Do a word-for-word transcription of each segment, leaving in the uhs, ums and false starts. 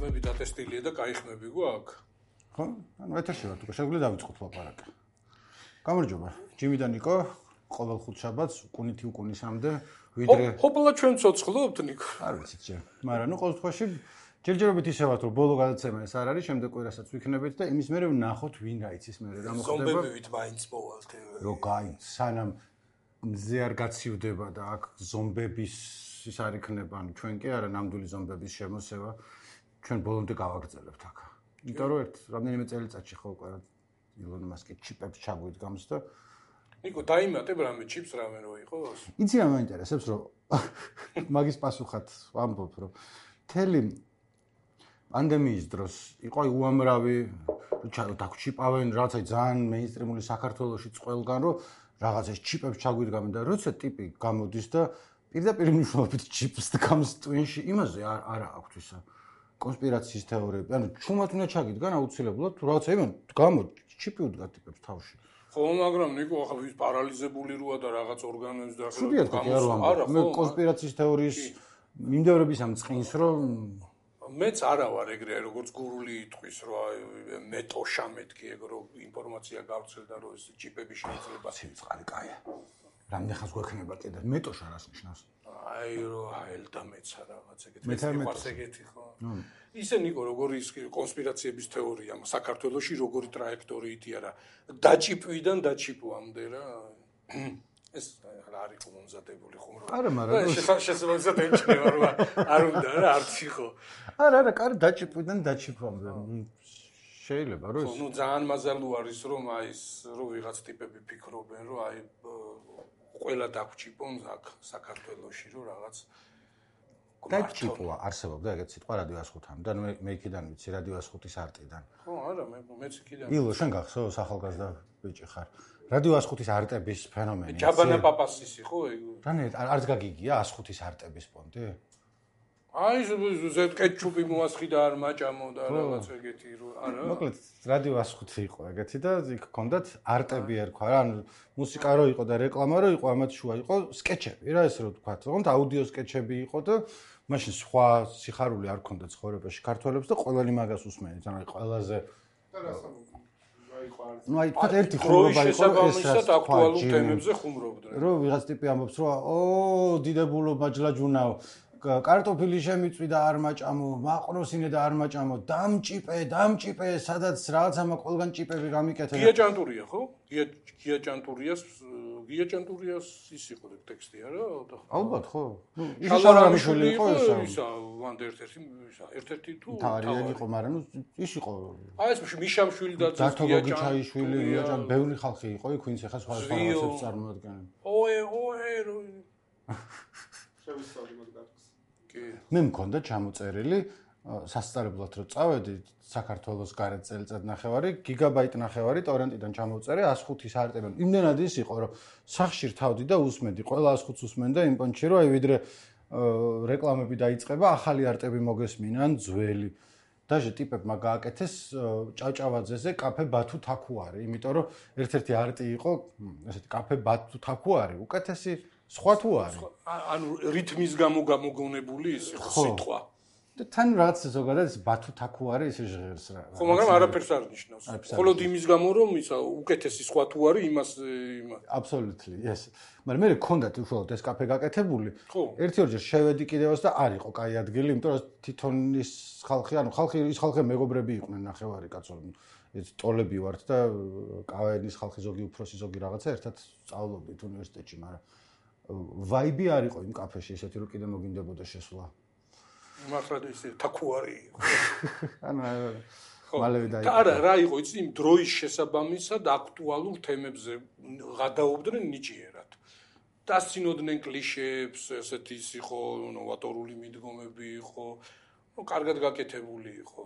ხმები დატესტილია და კაი ხმები გვაქვს. ხო? ანუ ეთერში ვართ, უკვე შეგვიძლია დავიწყოთ ლაპარაკი. გამარჯობა. ჯიმი და ნიკო, ყოველ ხუთშაბათს უკუნითი უკუნისამდე ვიდრე ჰოპლა ჩვენ ცოცხლობთ ნიკო. არ ვიცით ჯერ. მაგრამ ნუ ყოველ შემთხვევაში ჯერჯერობით ისევათ, რომ ბოლო გადაცემა ეს არ არის, შემდეგ კვირასაც ვიქნებით და იმის მერე ვნახოთ ვინ გაიცის მერე რა მოხდება. ზომბებივით მაინც მოვალთ. რო გაიც, სანამ მზე არ გაცივდება და აქ ზომბების ის არ იქნება, ანუ ჩვენ კი არა ნამდვილი ზომბების შემოსევა, ჩვენ ბოლომდე გავაგრძელებთ აქ. იმიტომ რომ ერთ რამდენიმე წელიწადში ხო უკვე ილონ მასკი ჩიპებს ჩაგვიდგამს და ნიკო დაიმატებ რამე ჩიპს რამე რო იყოს? იცი რა მაინტერესებს რომ მაგის პასუხად ვამბობ რომ თელი პანდემიის დროს იყო უამრავი დაგვჩიპავენ რაღაცა ძალიან მეინსტრიმული საქართველოში ყველგან რომ რაღაცა ჩიპებს ჩაგვიდგამენ და როცა ტიპი გამოდის და პირდაპირ მნიშვნელობით ჩიპს დგამს ტვინში იმაზე არა აქვს ისა კონსპირაციის თეორიები ანუ ჩუმად უნდა ჩაგიდგან აუცილებლად თუ რაღაცა იმან გამო ჩიპი უდგა ტიპებს თავში ხო მაგრამ ნიკო ახლა ვის პარალიზებული როა და რაღაც ორგანოებს და ახლა არა მე კონსპირაციის თეორიის მიმდევრების ამ წყინს რომ მეც არა ვარ ეგრე როგორც გურული იტყვის რომ მეტოშა მეთქი ეგ რომ ინფორმაცია გავცელდა რომ ეს ჩიპები შეიძლება სიწყალი კაია რამდენ ხანს გვექნება კიდე მეტოშა რას ნიშნავს აი რომ აელდა მეცა რაღაც ეგეთი მეც მიყვარს ეგეთი ხო ისე ნიკო როგორი ის კონსპირაციების თეორია საქართველოში როგორი ტრაექტორიითი არა დაჭიპვიდან დაჩიპვამდე რა ეს რა არის მომზადებული ხუმრობა არა მაგრამ შესაძლოა ემჩნევა რომ არ უნდა რა არც იყო არა არა კარი დაჭიპვიდან დაჩიპვამდე შეიძლება რომ ეს ნუ ძალიან მაზალუ არის რომ აი ეს რომ ვიღაც ტიპები ფიქრობენ რომ აი ყველა დაგვჭიპონ აქ საქართველოში რომ რაღაც დაჭიპვა არსებობდა ეგეთ სიტყვა რადიო ასხუთამდე და მე იქიდან ვიცი რადიო ასხუთის არტიდან ხო არა მე მეც იქიდან ილო შენ გახსოვს ახალგაზრდა ბიჭი ხარ რადიო ასხუთის არტების ფენომენი ჯაბანა პაპასის იყო ეგ რანე არც გაგიგია ასხუთის არტების პონტი აი ზეთ კეჩუპი მოასხიდა არ მაჭამო და რაღაც ეგეთი რო არა მოკლედ რადიო ასხუთი იყო ეგეთი და იქ ჰქონდათ არტები ერქვა რა ანუ მუსიკა რო იყო და რეკლამა რო იყო ამათ შუა იყო სკეჩები რა ეს რო თქვა თქონდ აუდიო სკეჩები იყო და მაშინ სხვა სიხარული არ ჰქონდა ცხოვრებაში ქართველებს და ყველანი მაგას usმენით ანუ ყველაზე ну აი თქვა ერთი ხუმრობა იყო ეს რა აქტუალურ თემებზე ხუმრობდნენ რომ ვიღაც ტიპი ამბობს რომ ო დიდებულო მაჯლაჯუნაო კარტოფილი შემიწვიდა არ მაჭამო, მაყროსინე და არ მაჭამო, დამჭიპე, დამჭიპე, სადაც რაღაცა ყველგან ჭიპები გამიკეთე. გია ჭანტურია, ხო? გია გია ჭანტურიას, გია ჭანტურიას ის იყო ტექსტი, არა? ალბათ, ხო. ნუ ის შალარამიშვილი იყო ისა. ისა, ვან ერთ-ერთი, ისა, ერთ-ერთი თუ თავი იყო, მაგრამ ნუ ის იყო. აი ეს მიშამშვილი და გია ჭაიშვილი, გია ჭან, ბევრი ხალხი იყო, იქ ვინც ახლა სხვა სხვა რაღაცებს წარმოადგენენ. ოე, ოე, შევისწავლი მაგას. მე მქონდა ჩამოწერილი სასწავლებლად რომ წავედი საქართველოს გარეთ წელიწად ნახევარი გიგაბაიტ ნახევარი ტორენტიდან ჩამოვწერე ას ხუთის არტები იმდენად ის იყო რომ სახში რთავდი და უსმენდი ყველა ას ხუთს უსმენდა იმ პონჩი რომ აი ვიდრე რეკლამები დაიწყება ახალი არტები მოგესმინან ძველი დაჟე ტიპებმა გააკეთეს ჭავჭავაძეზე კაფე ბათუ თაქუარი იმიტომ რომ ერთ-ერთი არტი იყო ესეთი კაფე ბათუ თაქუარი უკეთესი სხვა თუ არის ანუ რითმის გამო გამოგონებული ის იყო სიტყვა და თან რაც ზოგადად ეს ბათუ თაქუ არის ისე ჟღერს რა ხო მაგრამ არაფერს არ ნიშნავს მხოლოდ იმის გამო რომ ისა უკეთესი სხვა თუ არის იმას იმას აბსოლუტლი yes მაგრამ მე მქონდათ უშუალოდ ეს კაფე გაკეთებული ერთი ორჯერ შევედი კიდევაც და არ იყო კაი ადგილი იმიტომ რომ თვითონ ის ხალხი ანუ ხალხი ის ხალხი მეგობრები იყვნენ ნახევარი კაცო ეს ტოლები ვართ და კავენის ხალხი ზოგი უფროსი ზოგი რაღაცა ერთად სწავლობდით უნივერსიტეტში მაგრამ ვაიბი არ იყო იმ კაფეში ესეთი რომ კიდე მოგინდებოდა შესვლა. მაგრამ ეს თაქუარი იყო. ანუ მალევე დაიწყო. არა, რა იყო იცი იმ დროის შესაბამისად აქტუალურ თემებზე გადაობდნენ ნიჭიერად. დასცინოდნენ კლიშეებს, ესეთი ის იყო, ნოვატორული მიდგომები იყო, ნუ კარგად გაკეთებული იყო.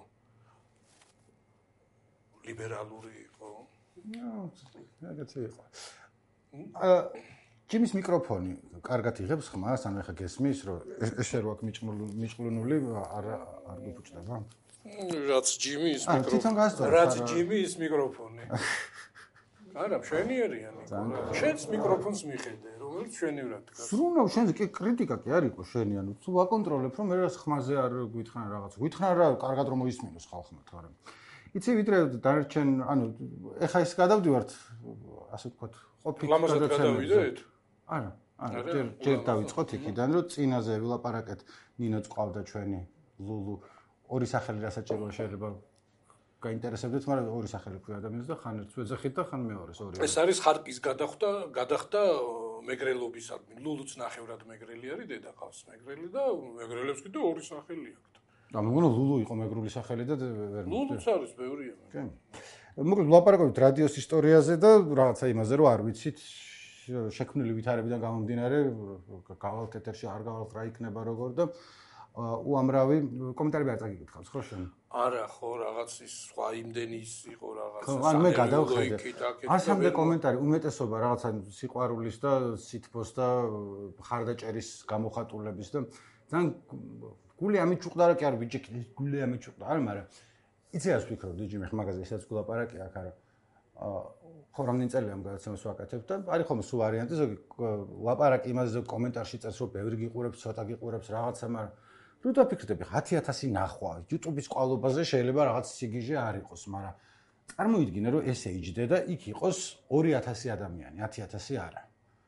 ლიბერალური იყო. ნუ, რაღაცა იყო. აა ჯიმის მიკროფონი კარგად იღებს ხმას, ანუ ეხა გესმის, რომ ესე რო აქ მიჭმულნული არ არ გიფუჭდება? რაც ჯიმის მიკროფონი. რაც ჯიმის მიკროფონი. არა, მშვენიერიანი იყო რა. შენც მიკროფონს მიხედე, რომელიც მშვენივრად დგას. სრუნა შენზე კი კრიტიკა კი არ იყო შენი, ანუ თუ ვაკონტროლებ, რომ მე რა ხმაზე არ გვითხრან რაღაც. გვითხრან რა, კარგად რომ მოისმინოს ხალხმა თორემ. იცი ვიდრე დარჩენ, ანუ ეხა ის გადავდივართ, ასე ვთქვათ, ყოფილი გადაცემით. არა, არა, ჯერ ჯერ დავიწყოთ იქიდან, რომ წინაზე ვილაპარაკეთ, ნინოც ყავდა ჩვენი ლულუ, ორი სახელი რასაჭიროა შეიძლება გაინტერესებდეთ, მაგრამ ორი სახელი ქვია ადამიანს და ხან ერთს ვეძახით და ხან მეორეს ორი. ეს არის ხარკის გადახდა, გადახდა მეგრელობისადმი. ლულუც ნახევრად მეგრელი არის, დედა ყავს მეგრელი და მეგრელებს კიდე ორი სახელი აქვს. და მეგონა ლულუ იყო მეგრული სახელი და ვერ მოვიდა. ლულუც არის ბევრია. კი. მოკლედ ვლაპარაკობთ რადიოს ისტორიაზე და რაღაცა იმაზე, რომ არ ვიცით შექმნილი ვითარებიდან გამომდინარე, გავალთ ეთერში არ გავალთ რა იქნება როგორ და უამრავი კომენტარები არ წაგიკითხავს, ხო შენ? არა, ხო, რაღაც ის სხვა იმდენი ის იყო რაღაც. ხო, ან მე გადავხედე. ასამდე კომენტარი უმეტესობა რაღაცა სიყვარულის და სითბოს და ხარდაჭერის გამოხატულების და ძალიან გული ამიჭუყდა რა კი არ ბიჭი, გული ამიჭუყდა, არა, მაგრამ იცი რას ვფიქრობ, დიჯი მე მაგაზე ესაც გულაპარაკი აქ არა. ხო, რამდენი წელია ამ გადაცემას ვაკეთებ და არის ხოლმე სულ ვარიანტი, ზოგი ლაპარაკი იმაზე კომენტარში წერს, რომ ბევრი გიყურებს, ცოტა გიყურებს რაღაცა, მაგრამ რო დაფიქრდები, ათი ათასი ნახვა, YouTube-ის ყვალობაზე შეიძლება რაღაც სიგიჟე არ იყოს, მაგრამ წარმოიდგინე, რომ ესე იჯდე და იქ იყოს ორი ათასი ადამიანი, ათი ათასი არა.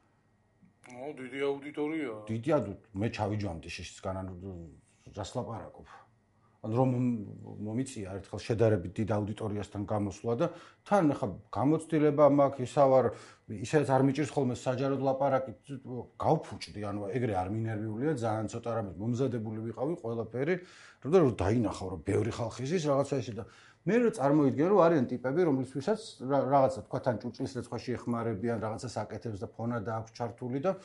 ნუ დიდი აუდიტორია. დიდი აუდიტორია, მე ჩავიჯვამდი შეშისგან, ანუ რას ლაპარაკობ. ან რომ მომიწია ერთხელ შედარებით დიდ აუდიტორიასთან გამოსვლა და თან ახლა გამოცდილება მაქვს ისავარ ისედაც არ მიჭირს ხოლმე საჯაროდ ლაპარაკი გავფუჭდი ანუ ეგრე არ მინერვიულია ძალიან ცოტა რამე მომზადებული ვიყავი ყველაფერი რომ დაინახავ რომ ბევრი ხალხი ზის რაღაცა ისე და მე რო წარმოიდგენ რომ არიან ტიპები რომლისთვისაც რაღაცა თქვა თან ჭურჭლის რეცხვაში ეხმარებიან რაღაცას აკეთებს და ფონა და აქვს ჩართული და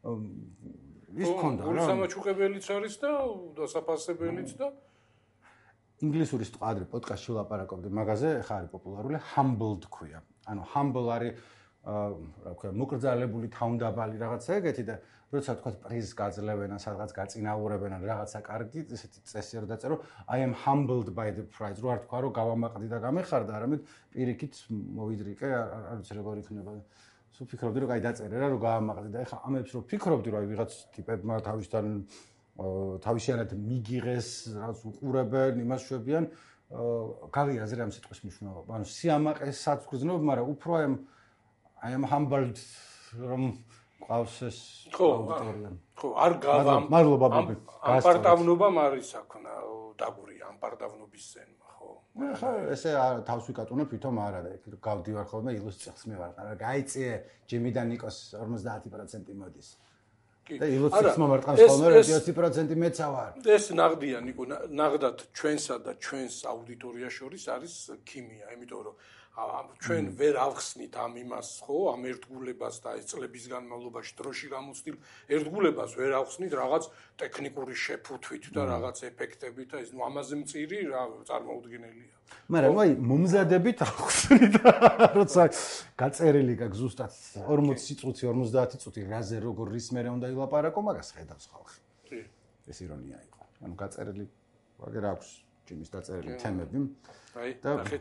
ის ქონდა რა სამაჩუყებელიც არის და დასაფასებელიც და ინგლისური სტყადრი პოდკასტში ვლაპარაკობდი მაგაზე, ხა არის პოპულარული humbled ქვია. ანუ humble არის რა ქვია, მოკრძალებული, თავმდაბალი რაღაცა ეგეთი და როცა თქვა პრიზს გაძლევენ, სადღაც გაწინაურებენ ან რაღაცა კარგი, ესეთი წესი არ დაწერო, I am humbled by the prize. რო არ თქვა რომ გავამაყდი და გამეხარდა, არამედ პირიქით მოვიდრიკე, არ ვიცი როგორ იქნება. სულ ფიქრობდი რომ კაი დაწერე რა, რომ გავამაყდი და ეხა ამებს რო ფიქრობდი რომ აი ვიღაც ტიპებმა თავისთან თავისიანად მიგიღეს, რაც უყურებენ, იმას შვებიან, გავიაზრე ამ სიტყვის მნიშვნელობა. ანუ სიამაყესაც გრძნობ, მაგრამ უფრო ამ I am humbled რომ ყავს ეს აუდიტორია. ხო, არ გავამ. მადლობა ბაბი. ამპარტავნობამ არის აქნა დაგურია ამპარტავნობის ზენმა, ხო? ხო, ესე თავს ვიკატუნებ, თვითონ არა და იქ გავდივარ ხოლმე ილუსტრაციას მე ვარ. არა, გაიწიე ჯიმი და ნიკოს ორმოცდაათი პროცენტი მოდის. და ილუსტრაციას მომარტყავს ხოლმე ოცი პროცენტი მეცა ვარ. ეს ნაღდია ნიკო, ნაღდათ ჩვენსა და ჩვენს აუდიტორიას შორის არის ქიმია, იმიტომ რომ ჩვენ ვერ ავხსნით ამ იმას, ხო, ამ ერთგულებას და ეს წლების განმავლობაში დროში გამოცდილ ერთგულებას ვერ ავხსნით რაღაც ტექნიკური შეფუთვით და რაღაც ეფექტებით და ეს ნუ ამაზე მწირი რა წარმოუდგენელია. მაგრამ აი მომზადებით ავხსნით როცა გაწერილი გაქვს ზუსტად ორმოცი წუთი ორმოცდაათი წუთი რაზე როგორ რის მერე უნდა ილაპარაკო მაგას ხედავს ხალხი. კი. ეს ირონია იყო. ანუ გაწერილი ვაგერ აქვს ჯიმის დაწერილი თემები. აი, ნახეთ.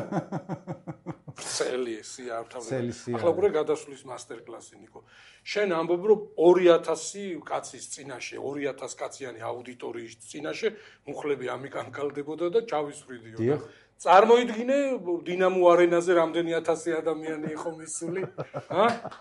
წელი სიართავე. ახლა უკვე გადასვლის მასტერ-კლასი ნიკო. შენ ამბობ რომ ორი ათასი კაცის წინაშე, ორი ათასი კაციანი აუდიტორიის წინაშე მუხლები ამიკანკალდებოდა და ჩავისვრიდიო. დიახ. წარმოიდგინე დინამო არენაზე რამდენი ათასი ადამიანი იყო მისული? ჰა?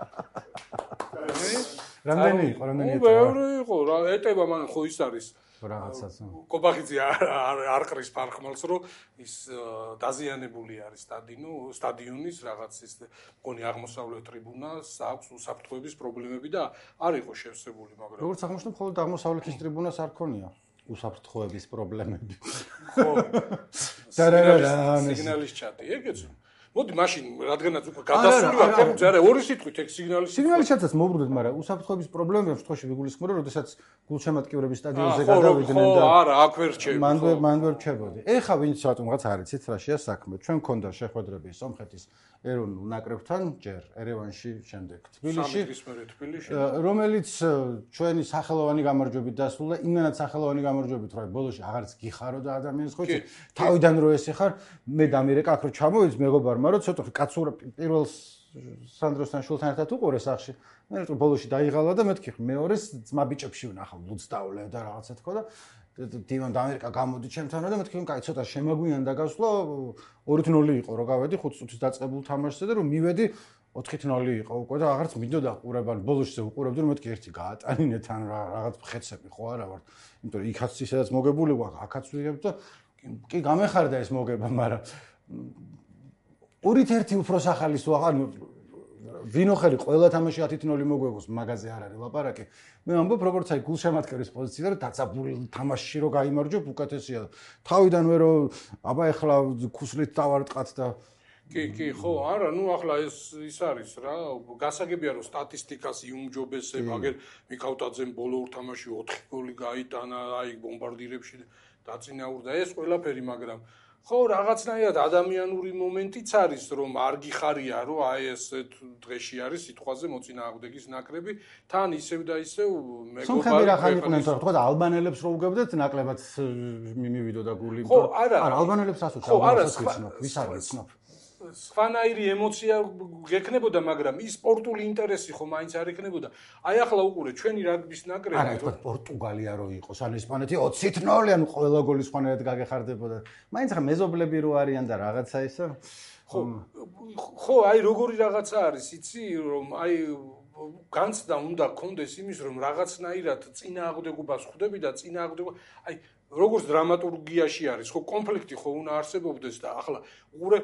რამდენი იყო, რამდენი იყო? ბევრი იყო, რა ეტება მან ხო ის არის. რაღაცას. კობახიძე არ ყრის ფარხმალს, რომ ის დაზიანებული არის სტადიონო, სტადიონის რაღაც ის მგონი აღმოსავლეთ ტრიბუნას აქვს უსაფრთხოების პრობლემები და არ იყო შევსებული, მაგრამ როგორც აღმოჩნდა, მხოლოდ აღმოსავლეთის ტრიბუნას არ ქონია უსაფრთხოების პრობლემები. ხო. სიგნალის ჩატი, ეგეც. მოდი მაშინ რადგანაც უკვე გადასული ვარ, თემ არა ორი სიტყვით ეგ სიგნალის სიგნალის ჩატაც მოვბრუნდეთ, მაგრამ უსაფრთხოების პრობლემები ამ შემთხვევაში ვიგულისხმობ, რომ როდესაც გულშემატკივრების სტადიონზე გადავიდნენ და ხო, არა, აქ ვერ რჩები. მან ვერ მან ვერ რჩებოდი. ეხა ვინც რატომღაც არ იცით რაშია საქმე. ჩვენ მქონდა შეხვედრები სომხეთის ეროვნულ ნაკრებთან, ჯერ ერევანში, შემდეგ თბილისში. რომელიც ჩვენი სახელოვანი გამარჯვებით დასრულდა, იმენად სახელოვანი გამარჯვებით, რომ ბოლოში აღარც გიხარო და ადამიანს ხო იცი, თავიდან რო ესე ხარ, მე დამირეკა აქ რო ჩამოვიდს მეგობარმა, რომ ცოტა კაცურა პირველს სანდროსთან შულთან ერთად უყურე სახში. მე რატო ბოლოში დაიღალა და მეთქი მეორეს ძმა ბიჭებში ვნახავ ლუცდავლე და რაღაცა თქო და დივან და ამერიკა გამოდი ჩემთან და მეთქი კაი ცოტა შემაგვიან და გასვლა ორი ნოლი იყო რო გავედი ხუთ წუთის დაწყებულ თამაშზე და რომ მივედი ოთხი ნოლი იყო უკვე და აღარც მინდოდა ყურებან ბოლოში უყურებდი რომ მეთქი ერთი გაატანინე თან რაღაც ხეცები ხო არა ვარ იმიტომ რომ იქაც ისედაც მოგებული ვარ აქაც ვიღებ და კი გამეხარდა ეს მოგება მაგრამ ორით ერთი უფრო სახალის ვაღარ ვინოხერი ყველა თამაში ათი ნოლი მოგვეგოს მაგაზე არ არის ლაპარაკი მე ამბობ როგორც აი გულშემატკივრის პოზიციაზე რომ დაწაბული თამაშში რო გაიმარჯვებ უკეთესია თავიდან ვერ აბა ეხლა ქუსლით დავარტყათ და კი კი ხო არა ნუ ახლა ეს ის არის რა გასაგებია რომ სტატისტიკას იუმჯობესებ აგერ მიკავტაძემ ბოლო ორ თამაში ოთხი გოლი გაიტანა აი ბომბარდირებში დაწინაურდა ეს ყველაფერი მაგრამ ხო რაღაცნაირად ადამიანური მომენტიც არის რომ არ გიხარია რომ აი ეს დღეში არის სიტყვაზე მოწინააღმდეგის ნაკრები თან ისევ და ისევ მეგობარი სომხები რა ხან იყვნენ თორე თქვა ალბანელებს რო უგებდეთ ნაკლებად მივიდო და გული ხო არა არა ალბანელებს ასოც ალბანელებს ვიცნობ ვის არ ვიცნობ სხვანაირი ემოცია გექნებოდა მაგრამ ის სპორტული ინტერესი ხო მაინც არ ექნებოდა აი ახლა უყურე ჩვენი რაგბის ნაკრები არა თქვა პორტუგალია რო იყოს ან ესპანეთი ოცი ნოლი ან ყველა გოლი სხვანაირად გაგეხარდებოდა მაინც ხა მეზობლები რო არიან და რაღაცა ისო ხო ხო აი როგორი რაღაცა არის იცი რომ აი განცდა უნდა გქონდეს იმის რომ რაღაცნაირად წინააღმდეგობას ხვდები და წინააღმდეგობა აი როგორც დრამატურგიაში არის ხო კონფლიქტი ხო უნდა არსებობდეს და ახლა უყურე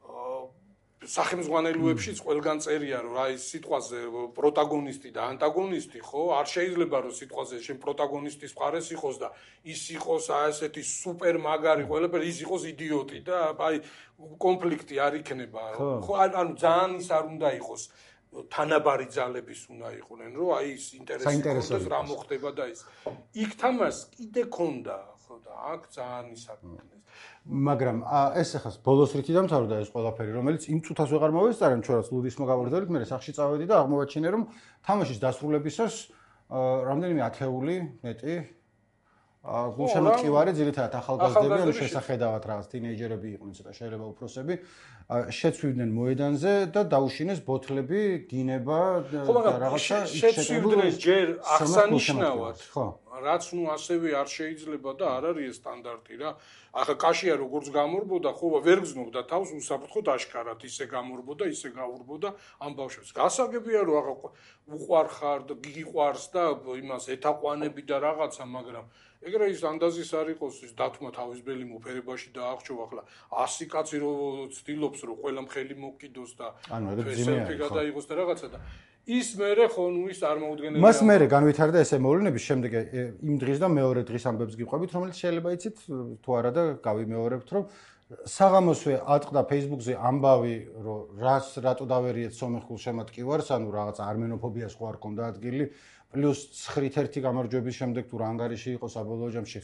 სახელმძღვანელოებშიც ყველგან წერია რომ აი სიტყვაზე პროტაგონისტი და ანტაგონისტი ხო არ შეიძლება რომ სიტყვაზე შენ პროტაგონისტის მხარეს იყოს და ის იყოს აი ესეთი სუპერ მაგარი ყველაფერი ის იყოს იდიოტი და აი კონფლიქტი არ იქნება ხო ანუ ძალიან ის არ უნდა იყოს თანაბარი ძალების უნდა იყვნენ რომ აი ის ინტერესი კონდეს რა მოხდება და ის იქ თამას კიდე ქონდა ხო და აქ ძალიან ის არ მოხდეს მაგრამ ეს ახლა ბოლოს რითი დამთავრდა ეს ყველაფერი რომელიც იმ წუთას ვეღარ მოვესწარემ ჩვენაც ლუდის მოგავარდებით მე სახში წავედი და აღმოვაჩინე რომ თამაშის დასრულებისას რამდენიმე ათეული მეტი გულშემატკივარი ძირითადად ახალგაზრდები ანუ შესახედავად რაღაც თინეიჯერები იყვნენ ცოტა შეიძლება უფროსები შეცვივდნენ მოედანზე და დაუშინეს ბოთლები გინება და რაღაცა შეცვივდნენ ჯერ აღსანიშნავად ხო რაც ნუ ასევე არ შეიძლება და არ არის ეს სტანდარტი რა ახლა კაშია როგორც გამორბოდა ხო ვერ გზნობდა თავს უსაფრთხოდ აშკარად ისე გამორბოდა ისე გაურბოდა ამ ბავშვებს გასაგებია რომ ახლა უყვარხარ და გიყვარს და იმას ეთაყვანები და რაღაცა მაგრამ ეგრე ის ანდაზის არ იყოს ის დათმა თავის ბელი მოფერებაში და აღჭო ახლა ასი კაცი რო ცდილობს რომ ყველა მხელი მოკიდოს და სელფი გადაიღოს და რაღაცა და ის მერე ხო ნუ ის არ მოუდგენელია მას მერე განვითარდა ესე მოვლენები შემდეგ იმ დღის და მეორე დღის ამბებს გიყვებით რომელიც შეიძლება იცით თუ არა და გავიმეორებთ რომ საღამოსვე ატყდა Facebook-ზე ამბავი რომ რას რატო დავერიეთ სომეხ გულშემატკივარს ანუ რაღაც არმენოფობიას ხო არ ქონდა ადგილი პლუს ცხრით ერთი გამარჯვების შემდეგ თუ რა ანგარიში იყო საბოლოო ჯამში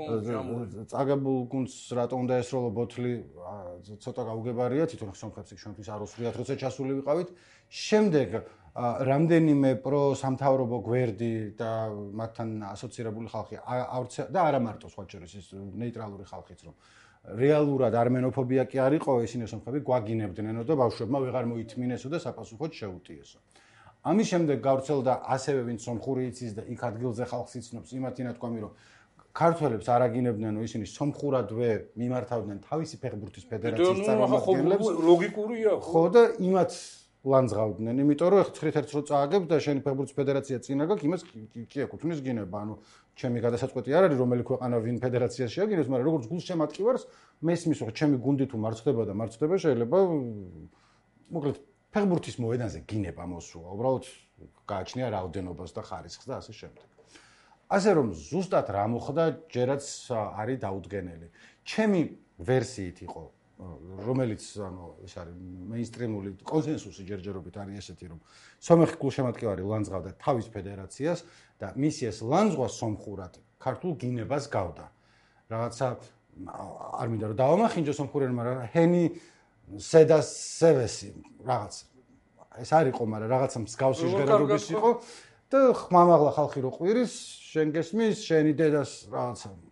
წაგებულ გუნდს რატო უნდა ესროლო ბოთლი ცოტა გაუგებარია თვითონ სომხებს იქ ჩვენთვის არ უსვიათ როცა ჩასული ვიყავით შემდეგ რამდენიმე პრო სამთავრობო გვერდი და მათთან ასოცირებული ხალხი და არა მარტო სხვა შორის ის ნეიტრალური ხალხიც რომ რეალურად არმენოფობია კი არ იყო ისინი სომხები გვაგინებდნენო და ბავშვებმა ვეღარ მოითმინესო და საფასუხოდ შეუტიესო ამის შემდეგ გავრცელდა ასევე ვინც სომხური იცის და იქ ადგილზე ხალხს იცნობს იმათი ნათქვამი რომ ქართველებს არ აგინებდნენო ისინი სომხურადვე მიმართავდნენ თავისი ფეხბურთის ფედერაციის წარმომადგენლებს ლოგიკურია ხო და იმათ ლანძღავდნენ იმიტომ რომ ცხრით ერთს რო წააგებ და შენი ფეხბურთის ფედერაცია წინა გაქვს იმას კი ეკუთვნის გინება ანუ ჩემი გადასაწყვეტი არ არის რომელი ქვეყანა ვინ ფედერაციას შეაგინებს მაგრამ როგორც გულშემატკივარს მესმის რომ ჩემი გუნდი თუ მარცხდება და მარცხდება შეიძლება მოკლედ ფეხბურთის მოედანზე გინება მოსულა უბრალოდ გააჩნია რაოდენობას და ხარისხს და ასე შემდეგ ასე რომ ზუსტად რა მოხდა ჯერაც არის დაუდგენელი ჩემი ვერსიით იყო რომელიც ანუ ეს არის მეინსტრიმული კონსენსუსი ჯერჯერობით არის ესეთი რომ სომეხი გულშემატკივარი ლანძღავდა თავის ფედერაციას და მისი ეს ლანძღვა სომხურად ქართულ გინებას გავდა რაღაცა არ მინდა რომ დავამახინჯო სომხურენ მაგრამ ჰენი სედას სევესი რაღაც ეს არ იყო მაგრამ რაღაცა მსგავსი ჟღერადობის იყო და ხმამაღლა ხალხი რო ყვირის შენ გესმის შენი დედას რაღაცა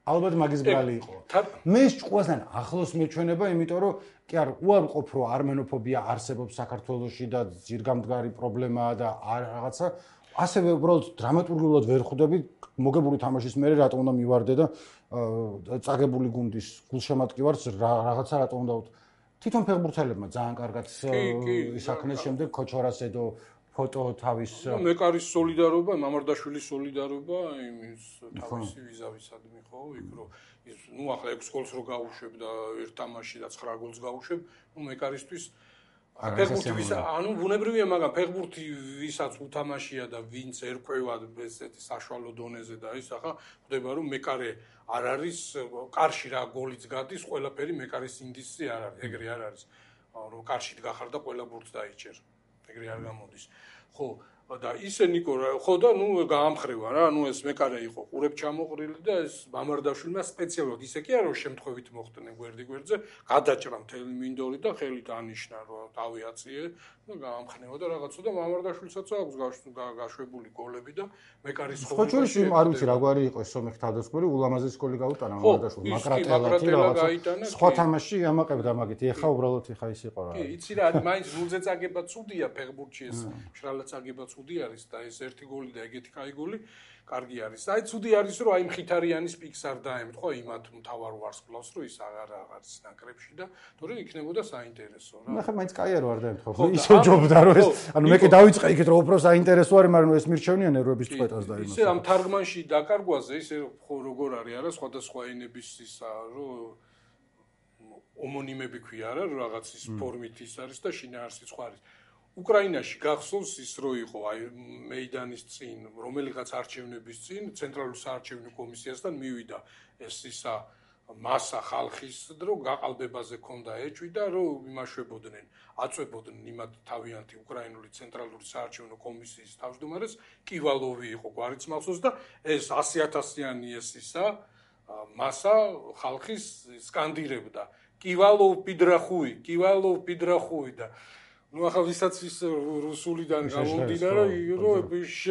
ალბათ მაგის ბრალი იყო. მე ყველასთან ახლოს მეჩვენება, იმიტომ რომ კი არა, უარყოფ რომ არმენოფობია არსებობს საქართველოში და ძირგამდგარი პრობლემაა და რაღაცა ასევე უბრალოდ დრამატურგულად ვერ ხვდები მოგებული თამაშის მერე რატომ უნდა მივარდე და წაგებული გუნდის გულშემატკივარს რაღაცა რატომ უნდა თვითონ ფეხბურთელებმა ძალიან კარგად ისახნეს შემდეგ ქოჩორასედო ფოტო თავის მეკარის სოლიდარობა, მამარდაშვილის სოლიდარობა იმის თავისი ვიზავისადმი ხო, იქ რომ ის ნუ ახლა ექვს გოლს რო გაუშვებ და ერთ თამაშში და ცხრა გოლს გაუშვებ, ნუ მეკარისთვის ფეხბურთი ვისა, ანუ ბუნებრივია, მაგრამ ფეხბურთი ვისაც უთამაშია და ვინც ერკვევა ესეთი საშუალო დონეზე და ის ახლა ხდება რომ მეკარე არ არის კარში რა გოლიც გადის, ყველაფერი მეკარის ინდისი არ არის, ეგრე არ არის. რომ კარშით გახარ და ყველა ბურთს დაიჭერ. ეგრე არ გამოდის. ხო, და ისე ნიკო ხო და ნუ გაამხრევა რა, ნუ ეს მეკარე იყო ყურებ ჩამოყრილი და ეს მამარდაშვილმა სპეციალურად ისე კი არა რომ შემთხვევით მოხდნენ გვერდი გვერდზე, გადაჭრა მთელი მინდორი და ხელით ანიშნა რომ თავი აწიე და გაამხნევა და რაღაცა და მამარდაშვილსაც აქვს გაშვებული გოლები და მეკარის ხო ჩვენს არ ვიცი რა გვარი იყო ეს სომეხ თავდასხმელი ულამაზეს გოლი გაუტანა მამარდაშვილმა მაკრატელათი რაღაცა სხვა თამაში ამაყებდა მაგით ეხა უბრალოდ ეხა ის იყო რა კი იცი რა მაინც ნულზე წაგება ცუდია ფეხბურთში ეს მშრალად წაგება ცუდი არის და ეს ერთი გოლი და ეგეთი კაი გოლი კარგი არის. აი ცუდი არის რომ აი მხითარიანის პიკს არ დაემთხვა იმათ მთავარ ვარსკვლავს რომ ის აღარ არის ნაკრებში და თორემ იქნებოდა საინტერესო რა. ნახე მაინც კაი არ ვარ დაემთხვა. ისე ჯობდა რომ ეს ანუ მე კი დავიწყე იქით რომ უფრო საინტერესო არის, მაგრამ ეს მირჩევნიან ეროების წყვეტას და იმას. ისე ამ თარგმანში დაკარგვაზე ისე ხო როგორ არის არა სხვადასხვა ენების ისა რომ ომონიმები ქვია რა რაღაც ის ფორმით ის არის და შინაარსიც ხო არის. უკრაინაში გახსოვს ის რო იყო აი მეიდანის წინ რომელიღაც არჩევნების წინ ცენტრალურ საარჩევნო კომისიასთან მივიდა ეს ისა მასა ხალხის რომ გაყალბებაზე ქონდა ეჭვი და რომ იმაშვებოდნენ აწვებოდნენ იმათ თავიანთი უკრაინული ცენტრალური საარჩევნო კომისიის თავმჯდომარეს კივალოვი იყო გვარიც მახსოვს და ეს ასი ათასიანი ეს ისა მასა ხალხის სკანდირებდა კივალოვ პიდრახუი კივალოვ პიდრახუი და ну ახლა ვისაც ის რუსულიდან გამომდინარე რომ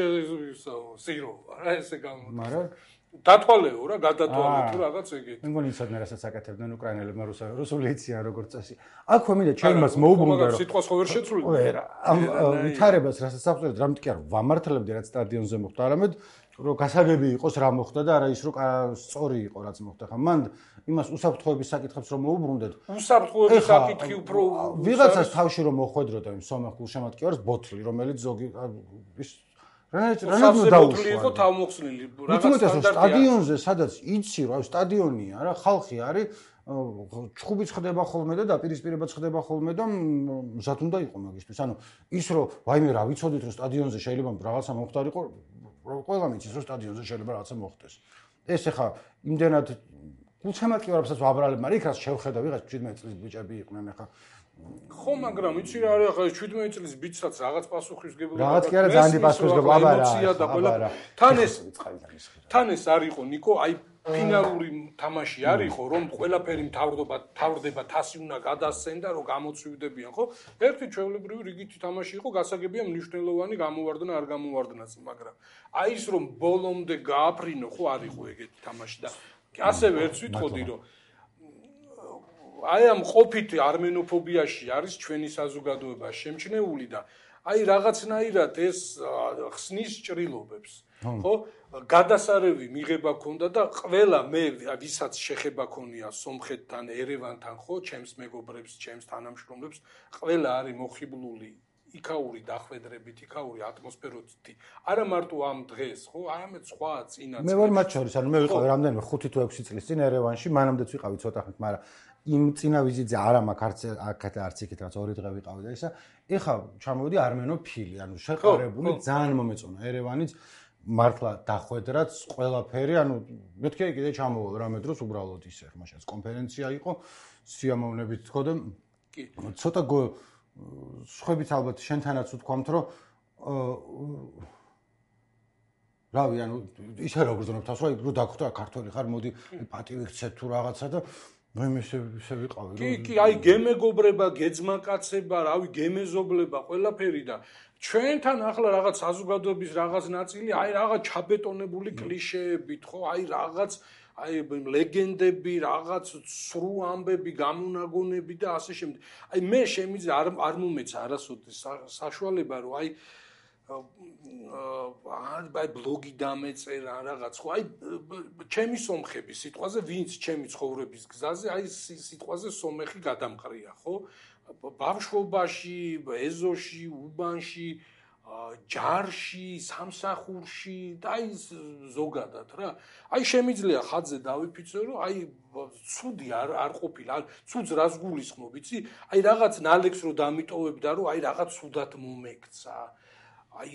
სირო რა ესე გამოდის მაგრამ დათვალეო რა გადათვალე თუ რაღაც ეგეთი მე მგონი იცოდნენ რასაც აკეთებდნენ უკრაინელებმა რუსული იციან როგორც წესი აქვე მინდა ჩვენ მას მოუბრუნდა რომ სიტყვას ხო ვერ შეცვლი ვერა ამ ვითარებას რასაც საფუძვლად რამე კი არ ვამართლებდი რაც სტადიონზე მოხდა არამედ რომ გასაგები იყოს რა მოხდა და არა ის რომ სწორი იყო რაც მოხდა ხა მან იმას უსაფრთხოების საკითხებს რომ მოუბრუნდეთ უსაფრთხოების საკითხი უფრო ვიღაცას თავში რომ მოხვედროდა იმ სომეხ გულშემატკივარს ბოთლი რომელიც ზოგი ის რანაც დაუშვა იყო თავმოხსნილი რაღაც სტადიონზე სადაც იცი რა სტადიონია რა ხალხი არის ჩხუბიც ხდება ხოლმე და დაპირისპირებაც ხდება ხოლმე და მზად უნდა იყო მაგისთვის ანუ ის რომ ვაიმე რა ვიცოდით რომ სტადიონზე შეიძლება რაღაცა მომხდარიყო ყველა მიცის რომ სტადიონზე შეიძლება რაღაცა მოხდეს ეს ახლა იმდენად გულშემატკივარებსაც ვაბრალებ მაგრამ იქ რაც შევხედა ვიღაც შვიდმეტი წლის ბიჭები იყვნენ ახლა ხო მაგრამ იცი რა არის ახლა შვიდმეტი წლის ბიჭსაც რაღაც პასუხისმგებლობა რაღაც კი არა ძალიან პასუხისმგებლობა აბარა თან ეს თან ეს არ იყო ნიკო აი ფინალური თამაში არ იყო რომ ყველაფერი მთავრდება თავდება თასი უნდა გადასცენ და რომ გამოცვივდებიან ხო ერთი ჩვეულებრივი რიგითი თამაში იყო გასაგებია მნიშვნელოვანი გამოვარდნა არ გამოვარდნაც მაგრამ აი ის რომ ბოლომდე გააფრინო ხო არ იყო ეგეთი თამაში და ასევე ერთ ვიტყოდი რომ აი ამ ყოფით არმენოფობიაში არის ჩვენი საზოგადოება შემჩნეული და აი რაღაცნაირად ეს ხსნის ჭრილობებს ხო გადასარევი მიღება ქონდა და ყველა მე ვისაც შეხება ქონია სომხეთთან ერევანთან ხო ჩემს მეგობრებს ჩემს თანამშრომლებს ყველა არის მოხიბლული იქაური დახვედრებით იქაური ატმოსფეროთი არა მარტო ამ დღეს ხო არამედ სხვა წინა მე ვარ მათ შორის ანუ მე ვიყავი რამდენიმე ხუთი თუ ექვსი წლის წინ ერევანში მანამდეც ვიყავი ცოტა ხნით მაგრამ იმ წინა ვიზიტზე არა მაქვს აქეთ არც იქით რაც ორი დღე ვიყავი და ისა ეხა ჩამოვიდი არმენოფილი ანუ შეყარებული ძალიან მომეწონა ერევანიც მართლა დახვედრაც ყველაფერი ანუ მეთქე კიდე ჩამოვალ რამე დროს უბრალოდ ისე მაშინ კონფერენცია იყო სიამოვნებით თქო და კი ცოტა სხვებით ალბათ შენთანაც ვთქვამთ რომ რავი ანუ ისე რა გრძნობ თავს რომ რო დაგხვდა ქართველი ხარ მოდი პატივი ხცეთ თუ რაღაცა და მე ისე ისე ვიყავი რომ კი კი აი გემეგობრება გეძმაკაცება რავი გემეზობლება ყველაფერი და ჩვენთან ახლა რაღაც საზოგადოების რაღაც ნაწილი აი რაღაც ჩაბეტონებული კლიშეებით ხო აი რაღაც აი ლეგენდები, რაღაც სრუ ამბები, გამონაგონები და ასე შემდეგ. აი მე შემიძლია არ არ მომეცა არასოდეს საშუალება რომ აი აი ბლოგი დამეწერა რაღაც ხო აი ჩემი სომხები სიტყვაზე ვინც ჩემი ცხოვრების გზაზე აი სიტყვაზე სომეხი გადამყრია ხო ბავშვობაში ეზოში უბანში ჯარში სამსახურში და აი ზოგადად რა აი შემიძლია ხაზზე დავიფიცო რომ აი ცუდი არ არ ყოფილა ცუდს რას გულისხმობ იცი აი რაღაც ნალექს რო დამიტოვებდა რომ აი რაღაც ცუდად მომექცა აი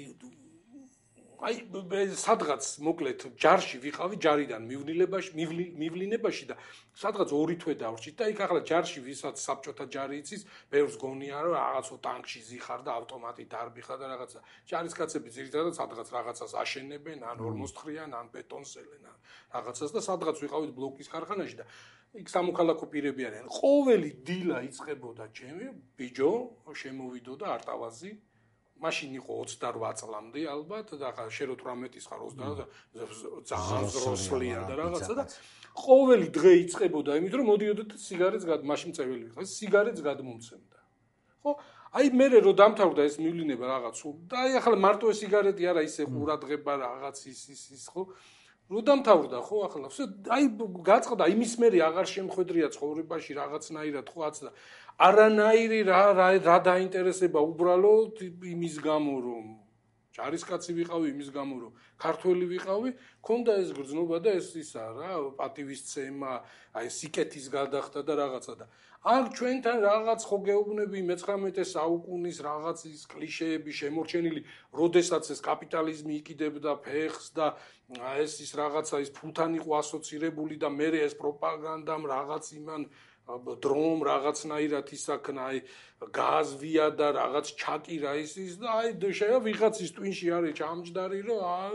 აი სადღაც მოკლედ ჯარში ვიყავი ჯარიდან მივლინებაში მივლინებაში და სადღაც ორი თვე დავრჩით და იქ ახლა ჯარში ვისაც საბჭოთა ჯარი იცის ბევრს გონია რომ რაღაცო ტანკში ზიხარ და ავტომატი დარბიხა და რაღაცა ჯარისკაცები ძირითადად სადღაც რაღაცას აშენებენ ან ორმოსთხრიან ან ბეტონს ელენ რაღაცას და სადღაც ვიყავით ბლოკის ქარხანაში და იქ სამოქალაქო პირები არიან ყოველი დილა იწყებოდა ჩემი ბიჯო შემოვიდო და არტავაზი მაშინ იყო ოცდარვა წლამდე ალბათ და ხა შე რო თვრამეტის ხარ ოცდაოთხ ძალიან ზროსლია და რაღაცა და ყოველი დღე იწყებოდა იმით რომ მოდიოდეთ სიგარეტს გად მაშინ წეველი ვიყავ სიგარეტს გადმომცემდა ხო აი მე რო დამთავრდა ეს მივლინება რაღაც და აი ახლა მარტო ეს სიგარეტი არა ისე ყურადღება რაღაც ის ის ის ხო რო დამთავრდა ხო ახლა აი გაწყდა იმის მერე აღარ შემხედრია ცხოვრებაში რაღაცნაირად ხო აცდა არანაირი რა რა დაინტერესება უბრალოდ იმის გამო რომ ჯარისკაცი ვიყავი იმის გამო რომ ქართველი ვიყავი ქონდა ეს გრძნობა და ეს ისა რა პატივისცემა აი სიკეთის გადახდა და რაღაცა და აქ ჩვენთან რაღაც ხო გეუბნები მეცხრამეტე საუკუნის რაღაც ის კლიშეები შემორჩენილი როდესაც ეს კაპიტალიზმი იკიდებდა ფეხს და ეს ის რაღაცა ის ფულთან იყო ასოცირებული და მე ეს პროპაგანდამ რაღაც იმან დრომ რაღაცნაირად ისაქნა აი გაზვია და რაღაც ჩაკირა ის ის და აი შეა ვიღაცის ტვინში არის ჩამჯდარი რომ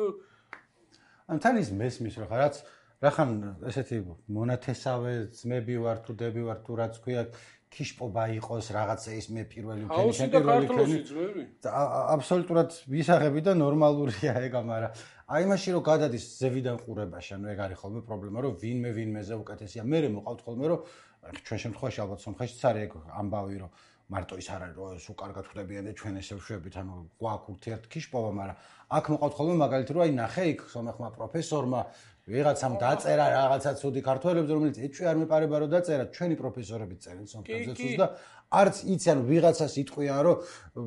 ან თან ის მესმის რა რაც რახან ესეთი მონათესავე ძმები ვარ თუ დები ვარ თუ რაც ქვია ქიშპობა იყოს რაღაცა ის მე პირველი მქენი შენ პირველი მქენი აბსოლუტურად ვისაღები და ნორმალურია ეგა მაგრამ აი მაშინ რომ გადადის ზევიდან ყურებაში ანუ ეგ არის ხოლმე პრობლემა რომ ვინმე ვინმეზე უკეთესია მე მოყავთ ხოლმე რომ ჩვენ შემთხვევაში ალბათ სომხეთშიც არის ეგ ამბავი რომ მარტო ის არ არის რომ სულ კარგად ხვდებიან და ჩვენ ესე ვშვებით ანუ გვაქვს ურთიერთქიშპობა მაგრამ აქ მოყავთ ხოლმე მაგალითად რომ აი ნახე იქ სომეხმა პროფესორმა ვიღაცამ დაწერა რაღაცა ცუდი ქართველებს რომელიც ეჭვი არ მეპარება რომ დაწერა ჩვენი პროფესორები წერენ სომხეთზე ცუდს და არც იცი ანუ ვიღაცას იტყვიან რომ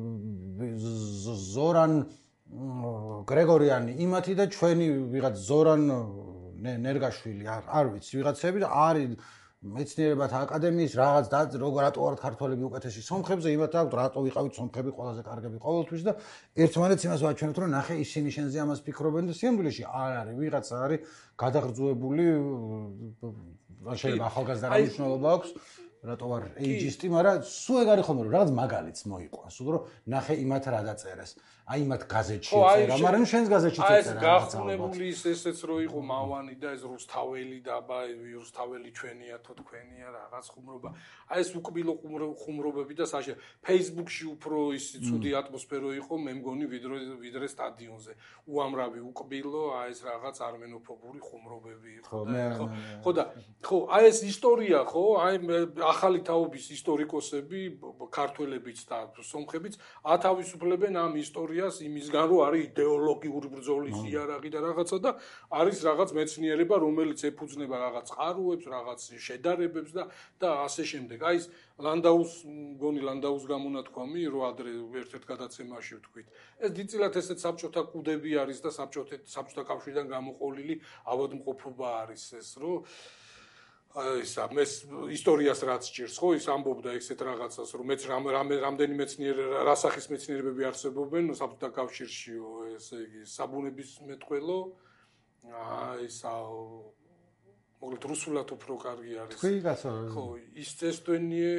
ზორან გრეგორიანი იმათი და ჩვენი ვიღაც ზორან ნერგაშვილი არ არ ვიცი ვიღაცები და არის მეცნიერებათა აკადემიის რაღაც და როგორ რატო ვართ ქართველები უკეთესი სომხებზე იმათ აქვს რატო ვიყავით სომხები ყველაზე კარგები ყოველთვის და ერთმანეთს იმას ვაჩვენებთ რომ ნახე ისინი შენზე ამას ფიქრობენ და სიამდვილეში არ არის ვიღაცა არის გადაღრძუებული შეიძლება ახალგაზრდა რა მნიშვნელობა აქვს რატო ვარ ეიჯისტი მაგრამ სულ ეგ არის ხოლმე რომ რაღაც მაგალითს მოიყვა სულ რომ ნახე იმათ რა დაწერეს აი მათ გაზეთში წერა მაგრამ შენს გაზეთში წერა ეს გახუნებული ის ესეც რო იყო მავანი და ეს რუსთაველი და აბა რუსთაველი ჩვენია თუ თქვენია რაღაც ხუმრობა აი ეს უკბილო ხუმრობები და საშე Facebook-ში უფრო ის ცუდი ატმოსფერო იყო მე მგონი ვიდრე ვიდრე სტადიონზე უამრავი უკბილო აი ეს რაღაც არმენოფობური ხუმრობები იყო ხო ხო და ხო აი ეს ისტორია ხო აი ახალი თაობის ისტორიკოსები ქართველებიც და სომხებიც ათავისუფლებენ ამ ისტორიას იმისგან რომ არის იდეოლოგიური ბრძოლის იარაღი და რაღაცა და არის რაღაც მეცნიერება რომელიც ეფუძნება რაღაც წყაროებს რაღაც შედარებებს და და ასე შემდეგ აი ეს ლანდაუს მგონი ლანდაუს გამონათქვამი რომ ადრე ერთ-ერთ გადაცემაში ვთქვით ეს დიდწილად ესეც საბჭოთა კუდები არის და საბჭოთა საბჭოთა კავშირიდან გამოყოლილი ავადმყოფობა არის ეს რომ ის ამეს ისტორიას რაც ჭირს ხო ის ამბობდა ესეთ რაღაცას რომ მეც რამდენი მეცნიერი რასახის მეცნიერებები არსებობენ საბჭოთა კავშირშიო ესე იგი საბუნების მეტყველო ისა მოკლედ რუსულად უფრო კარგი არის ხო ის წესტვენიე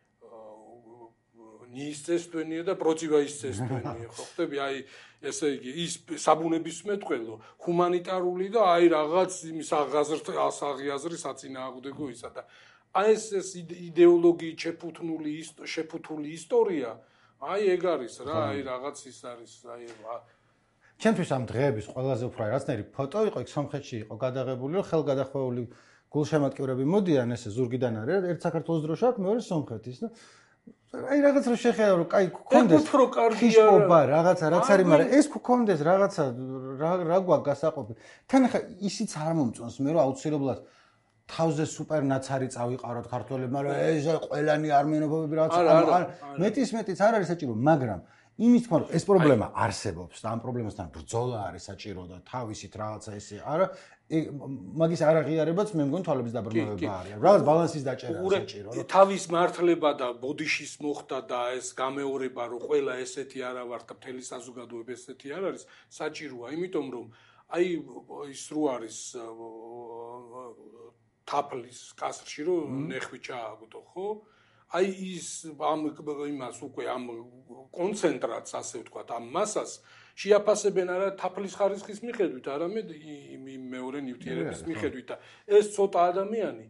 ნიისწესტვენიე და პროტივაისწესტვენიე ხო ხტები აი ესე იგი ის საბუნების მეტყველო ჰუმანიტარული და აი რაღაც იმის აღაზრდა ასაღიაზრი საწინააღმდეგო ისა და აი ეს ეს იდეოლოგიით შეფუთნული შეფუთული ისტორია აი ეგ არის რა აი რაღაც ის არის აი ჩემთვის ამ დღეების ყველაზე უფრო რაღაცნაირი ფოტო იყო იქ სომხეთში იყო გადაღებული რომ ხელგადახვეული გულშემატკივრები მოდიან ესე ზურგიდან არის ერთ საქართველოს დრო შაქ მეორე სომხეთის და აი რაღაც რო შეხება რომ კაი გქონდეს უფრო კარგია რაღაცა რაც არის მაგრამ ეს გქონდეს რაღაცა რა გვაქვს გასაყოფი თან ხა ისიც არ მომწონს მე რომ აუცილებლად თავზე სუპერ ნაცარი წავიყაროთ ქართველებმა რომ ეს ყველანი არმენოფობები რაღაცა მეტის მეტიც არ არის საჭირო მაგრამ იმის თქმა რომ ეს პრობლემა არსებობს და ამ პრობლემასთან ბრძოლა არის საჭირო და თავისით რაღაცა ესე არა მაგის არაღიარებაც მე მგონი თვალების დაბრმავება არის რაღაც ბალანსის დაჭერა საჭირო თავის მართლება და ბოდიშის მოხდა და ეს გამეორება რომ ყველა ესეთი არა ვარ და მთელი საზოგადოება ესეთი არ არის საჭიროა იმიტომ რომ აი ის რო არის თაფლის კასრში რომ ნეხვი ჩააგდო ხო აი ის ამ იმას უკვე ამ კონცენტრატს ასე ვთქვათ ამ მასას შეაფასებენ არა თაფლის ხარისხის მიხედვით არამედ იმ მეორე ნივთიერების მიხედვით და ეს ცოტა ადამიანი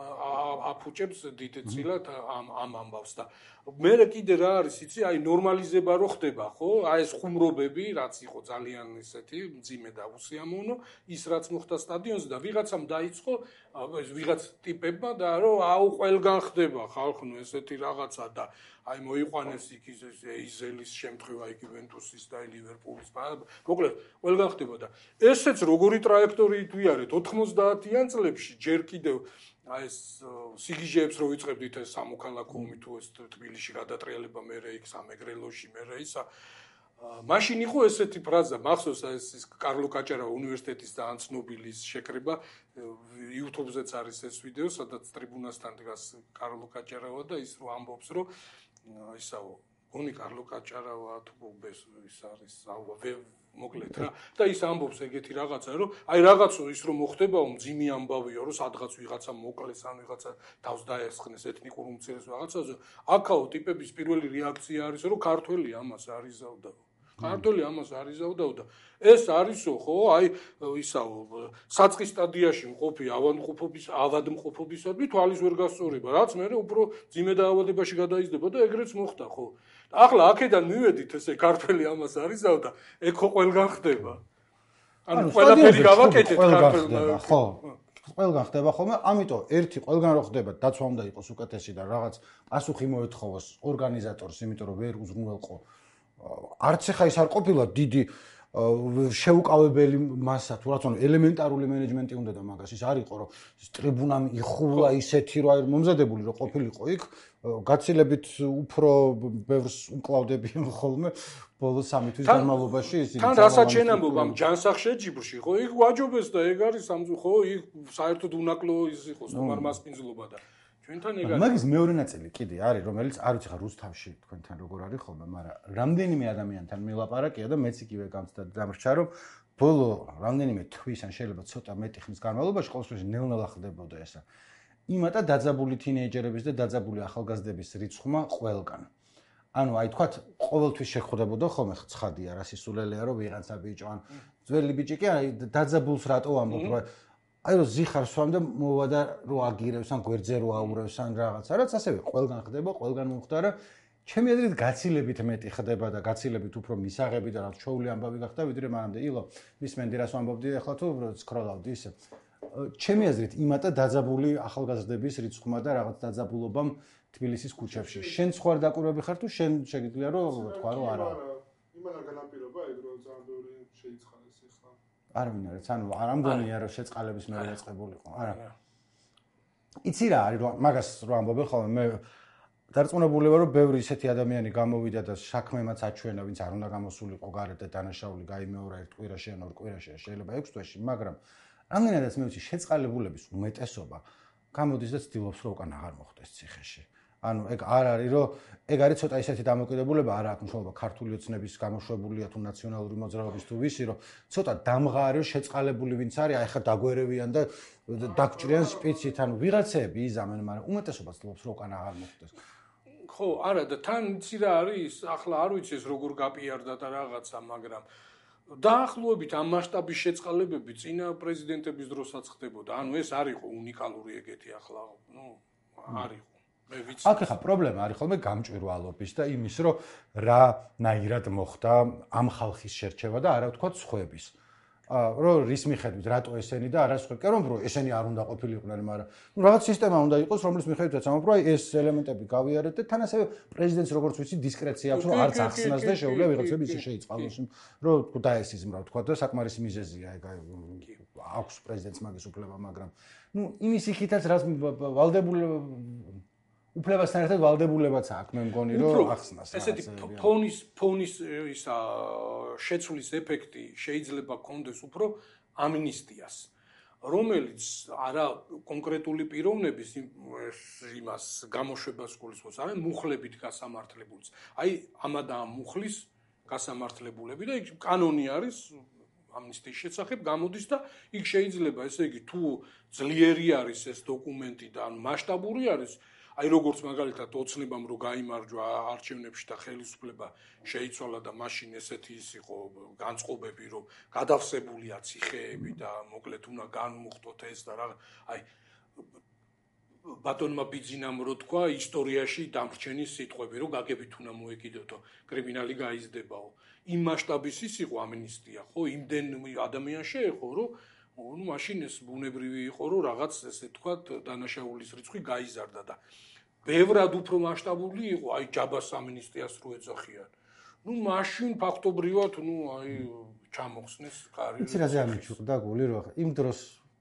აფუჭებს დიდწილად ამ ამ ამბავს და მე კიდე რა არის იცი აი ნორმალიზება რო ხდება ხო აი ეს ხუმრობები რაც იყო ძალიან ისეთი მძიმე და უსიამოვნო ის რაც მოხდა სტადიონზე და ვიღაცამ დაიწყო ეს ვიღაც ტიპებმა და რომ აუ ყველგან ხდება ხალხნო ესეთი რაღაცა და აი მოიყვანეს იქ ის ეიზელის შემთხვევა იქ იუვენტუსის და ლივერპულის მოკლედ ყველგან ხდება და ესეც როგორი ტრაექტორიით ვიარეთ ოთხმოცდაათიან წლებში ჯერ კიდევ აი ეს სიგიჟეებს რო ვიწყებდით ეს სამოქალაქო ომი თუ ეს თბილისში გადატრიალება მერე იქ სამეგრელოში მერე ისა მაშინ იყო ესეთი ფრაზა მახსოვს ეს კარლო კაჭარავა უნივერსიტეტის და ანცნობილის შეკრება YouTube-ზეც არის ეს ვიდეო სადაც ტრიბუნასთან დგას კარლო კაჭარავა და ის რო ამბობს რომ ისაო გონი კარლო კაჭარავა თუ ის არის მოკლედ რა და ის ამბობს ეგეთი რაღაცა რომ აი რაღაცო ის რომ მოხდებაო მძიმე ამბავია რომ სადღაც ვიღაცა მოკლეს ან ვიღაცა თავს დაესხნეს ეთნიკურ უმცირეს რაღაცაზე აქაო ტიპების პირველი რეაქცია არის რომ ქართველი ამას არიზავდა ქართველი ამას არიზავდა და ეს არისო ხო აი ისაო საწყის სტადიაში მყოფი ავადმყოფობის ავადმყოფობისადმი თვალის ვერ გასწორება რაც მე უფრო ძიმე დაავადებაში გადაიზრდება და ეგრეც მოხდა ხო ახლა აქედან მივედით ესე ქართველი ამას არიზავდა ეგ ხო ყველგან ხდება ანუ ყველაფერი გავაკეთეთ ქართველმა ხო ყველგან ხდება ხოლმე ამიტომ ერთი ყველგან რო ხდება დაცვა უნდა იყოს უკეთესი და რაღაც პასუხი მოეთხოვოს ორგანიზატორს იმიტომ რომ ვერ უზრუნველყო არც ახლა ის არ ყოფილა დიდი შეუკავებელი მასა თუ რა თქმა უნდა ელემენტარული მენეჯმენტი უნდა და მაგას ის არ იყო რომ ტრიბუნამ იხულა ისეთი რომ აი მომზადებული რომ ყოფილიყო იქ გაცილებით უფრო ბევრს უკლავდებიან ხოლმე ბოლო სამი თვის განმავლობაში ისინი თან რასაც შენ ამბობ ამ ჯანსაღშეჯიბრში ხო იქ ვაჯობეს და ეგ არის ხო იქ საერთოდ უნაკლო ის იყო სტუმარ მასპინძლობა და ჩვენთან ეგ არის მაგის მეორე ნაწილი კიდე არის რომელიც არ ვიცი ხა რუსთავში თქვენთან როგორ არის ხოლმე მაგრამ რამდენიმე ადამიანთან მილაპარაკია და მეც იგივე გამწდა დამრჩა რომ ბოლო რამდენიმე თვის ან შეიძლება ცოტა მეტი ხნის განმავლობაში ყოველთვის ნელ-ნელა ხდებოდა ესა იმატა დაძაბული თინეიჯერების და დაძაბული ახალგაზრდების რიცხვმა ყველგან ანუ აი თქვათ ყოველთვის შეხვდებოდა ხოლმე ცხადია რა სისულელეა რომ ვიღაცა ბიჭო ან ძველი ბიჭი კი აი დაძაბულს რატო ამბობ რა აი რომ ზიხარს ვამ და მოვა და რო აგირებს ან გვერდზე რო აურევს ან რაღაცა რაც ასევე ყველგან ხდება ყველგან მომხდარა ჩემი აზრით გაცილებით მეტი ხდება და გაცილებით უფრო მისაღები და რაც ჩოული ამბავი გახდა ვიდრე მანამდე ილო მისმენდი რას ვამბობდი ახლა თუ სკროლავდი ისე ჩემი აზრით იმატა დაძაბული ახალგაზრდების რიცხვმა და რაღაც დაძაბულობამ თბილისის ქუჩებში შენ სხვა დაკვირვები ხარ თუ შენ შეგიძლია რომ თქვა რომ არა იმან განაპირობა ეგ რომ ძალიან ბევრი შეიწყალეს ახლა არ მინარეთ ანუ არ ამგონია რომ შეწყალების მე დაწყებულიყო არა იცი რა არის რომ მაგას რო ამბობენ ხოლმე მე დარწმუნებული ვარ რომ ბევრი ისეთი ადამიანი გამოვიდა და საქმემაც აჩვენა ვინც არ უნდა გამოსულიყო გარეთ და დანაშაული გაიმეორა ერთ კვირაში ან ორ კვირაში შეიძლება ექვს თვეში მაგრამ რამდენადაც მე ვიცი შეწყალებულების უმეტესობა გამოდის და ცდილობს რომ უკან აღარ მოხდეს ციხეში ანუ ეგ არ არის რომ ეგ არის ცოტა ისეთი დამოკიდებულება არა აქვს მნიშვნელობა ქართული ოცნების გამოშვებულია თუ ნაციონალური მოძრაობის თუ ვისი რომ ცოტა დამღარი შეწყალებული ვინც არის აი ხა დაგვერევიან და დაგჭრიან სპიცით ანუ ვიღაცები იზამენ მაგრამ უმეტესობა ცდილობს რომ უკან აღარ მოხდეს ხო არა და თან იცი რა არის ახლა არ ვიცი ეს როგორ გაპიარდა და რაღაცა მაგრამ დაახლოებით ამ მასშტაბის შეწყალებები წინა პრეზიდენტების დროსაც ხდებოდა ანუ ეს არ იყო უნიკალური ეგეთი ახლა ნუ არ იყო აქ ხა პრობლემა არის ხოლმე გამჭვირვალობის და იმის, რომ რა ნაირად მოხდა ამ ხალხის შერჩევა და არა ვთქვათ სხვების. რომ რის მიხედვით რატო ესენი და არა სხვები, რომ რომ ესენი არ უნდა ყოფილიყვნენ, მაგრამ ნუ რაღაც სისტემა უნდა იყოს, რომლის მიხედვითაც ამბობ, რომ ეს ელემენტები გავიარეთ და თან ასევე პრეზიდენტს როგორც ვიცი, დისკრეცია აქვს, რომ არც ახსნას და შეუძლია ვიღაცები ისე შეიწყალოს, რომ დაესიზმრა ვთქვათ და საკმარისი მიზეზია ეგ აქვს პრეზიდენტს მაგის უფლება, მაგრამ ნუ იმის იქითაც რაც ვალდებული უფლებასთან ერთად ვალდებულებაც აქვს, მე მგონი, რომ ახსნას. ესეთი ფონის ფონის ისა შეცვლის ეფექტი შეიძლება კონდეს უფრო ამნისტიას, რომელიც არა კონკრეტული პიროვნების იმას გამოშვებას გულისხმობს, არამედ მუხლებით გასამართლებულს. აი, ამა და ამ მუხლის გასამართლებულები და იქ კანონი არის ამნისტიის შესახებ გამოდის და იქ შეიძლება, ესე იგი, თუ ძლიერი არის ეს დოკუმენტი და ან მასშტაბური არის, აი როგორც მაგალითად ოცნებამ რო გაიმარჯვა არჩევნებში და ხელისუფლება შეიცვალა და მაშინ ესეთი ის იყო განწყობები რომ გადავსებულია ციხეები და მოკლედ უნდა განმუხტოთ ეს და რა აი ბატონმა ბიძინამ რო თქვა ისტორიაში დამრჩენი სიტყვები რომ გაგებით უნდა მოეკიდოთო კრიმინალი გაიზრდებაო იმ მასშტაბის ის იყო ამნისტია ხო იმდენ ადამიანს შეეხო რომ ну машин ეს ბუნებრივი იყო რომ რაღაც ესე თქვა დანაშაულის რიცხვი გაიზარდა და ბევრად უფრო მასშტაბური იყო აი ჯაბას ამნისტიას რო ეძახიან ну машин ფაქტობრივად ну აი ჩამოხსნეს კარი იცი რა ზამიჩუყდა გული რო იმ დროს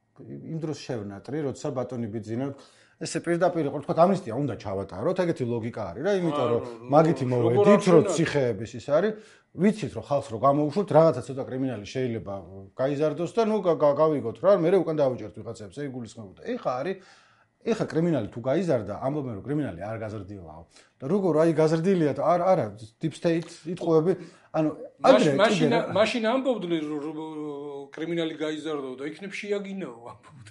იმ დროს შევნატრი როცა ბატონი ბიძინა ესე პირდაპირ იყო თქვა ამნისტია უნდა ჩავატაროთ ეგეთი ლოგიკა არის რა იმიტომ რომ მაგითი მოვედით რომ ციხეების ის არის ვიცით რომ ხალხს რო გამოუშვოთ რაღაცა ცოტა კრიმინალი შეიძლება გაიზარდოს და ნუ გავიგოთ რა მე უკან დავიჭერთ ვიღაცებს ეგ გულისხმობდა ეხა არის ეხა კრიმინალი თუ გაიზარდა ამბობენ რომ კრიმინალი არ გაზრდილაო და როგორ აი გაზრდილია და არ არა deep state იტყვები ანუ აგრე მაშინ მაშინ ამბობდნენ რომ კრიმინალი გაიზარდაო და იქნებ შეაგინაო ამბობდნენ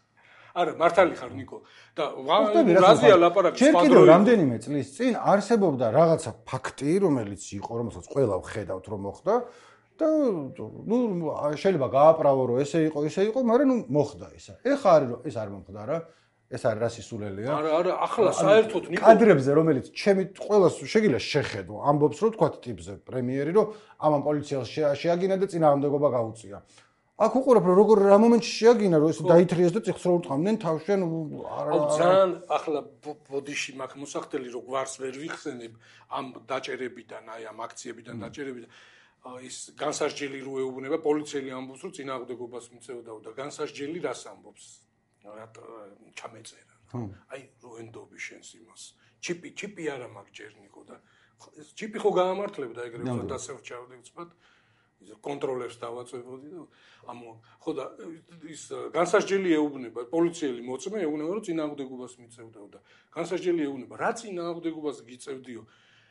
არა მართალი ხარ ნიკო და რაზეა ლაპარაკი ჩვენ კიდევ რამდენიმე წლის წინ არსებობდა რაღაცა ფაქტი რომელიც იყო რომელსაც ყველა ვხედავთ რომ მოხდა და ნუ შეიძლება გააправო რომ ესე იყო ესე იყო მაგრამ ნუ მოხდა ისა ეხა არის რომ ეს არ მომხდა რა ეს არის რა სისულელია არა არა ახლა საერთოდ ნიკო კადრებზე რომელიც ჩემი ყველას შეგიძლია შეხედო ამბობს რომ თქვა ტიპზე პრემიერი რომ ამან პოლიციას შეაგინა და წინააღმდეგობა გაუწია აქ უყურებ რომ როგორ რა მომენტში შეაგინა რომ ეს დაითრიეს და წიხს რო ურტყამდნენ თავშენ არა ძალიან ახლა ბოდიში მაქვს მოსახდელი რომ გვარს ვერ ვიხსენებ ამ დაჭერებიდან აი ამ აქციებიდან დაჭერებიდან ის განსასჯელი რო ეუბნება პოლიციელი ამბობს რომ წინააღმდეგობას მიწევდაო და განსასჯელი რას ამბობს რატო ჩამეწერა აი რო ენდობი შენს იმას ჩიპი ჩიპი არა მაქვს ჯერნიკო და ჩიპი ხო გაამართლებდა ეგრევე და დასევჭავდი ვცბად ის კონტროლერს დავაწვევოდი და ამ ხო და ის განსასჯელი ეუბნება პოლიციელი მოწმე ეუბნება რომ წინააღმდეგობას მიწევდაო და განსასჯელი ეუბნება რა წინააღმდეგობას გიწევდიო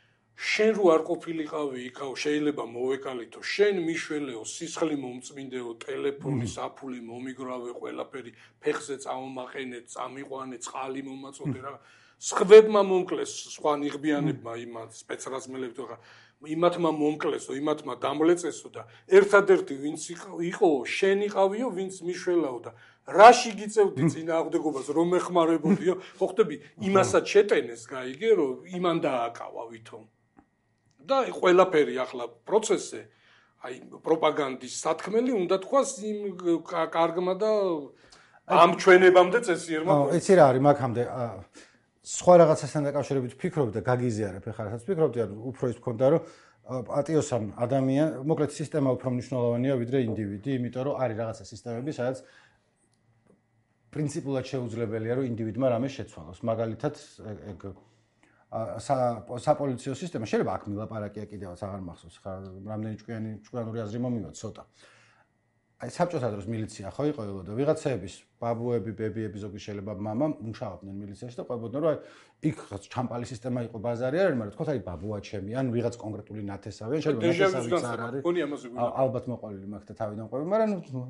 შენ რო არ ყოფილიყავი იქაო შეიძლება მოვეკალითო შენ მიშველეო სისხლი მომწმინდეო ტელეფონი საფული მომიგრავე ყველაფერი ფეხზე წამომაყენე წამიყვანე წყალი მომაწოდე რა სხვებმა მომკლეს სხვა ნიღბიანებმა იმათ სპეცრაზმელებთან ხა იმათმა მომკლესო იმათმა დამლეწესო და ერთადერთი ვინც იყო შენ იყავიო ვინც მიშველაო და რაში გიწევდი წინააღმდეგობას რომ ეხმარებოდიო ხო ხტები იმასაც შეტენეს გაიგე რომ იმან დააკავა ვითომ და ყველაფერი ახლა პროცესზე აი პროპაგანდის სათქმელი უნდა თქვას იმ კარგმა და ამ ჩვენებამდე წესიერმა ხო იცი რა არის მაგამდე სხვა რაღაცასთან დაკავშირებით ვფიქრობ და გაგიზიარებ ეხლა რასაც ვფიქრობდი ანუ უფრო ის მქონდა რომ პატიოსან ადამიან მოკლედ სისტემა უფრო მნიშვნელოვანია ვიდრე ინდივიდი იმიტომ რომ არის რაღაცა სისტემები სადაც პრინციპულად შეუძლებელია რომ ინდივიდმა რამე შეცვალოს მაგალითად ეგ საპოლიციო სისტემა შეიძლება აქ მილაპარაკია კიდევაც აღარ მახსოვს ხა რამდენი ჭკვიანი ჭკვიანური აზრი მომივა ცოტა აი საბჭოთა დროს მილიცია ხო იყო და ვიღაცების ბაბუები ბებიები ზოგი შეიძლება მამა მუშაობდნენ მილიციაში და ყვებოდნენ რომ აი იქ ჩამპალი სისტემა იყო ბაზარი არ არის მაგრამ თქო აი ბაბუა ჩემი ან ვიღაც კონკრეტული ნათესავი ან შეიძლება ნათესავიც არ არის ალბათ მოყოლილი მაქვს და თავიდან ყვები მაგრამ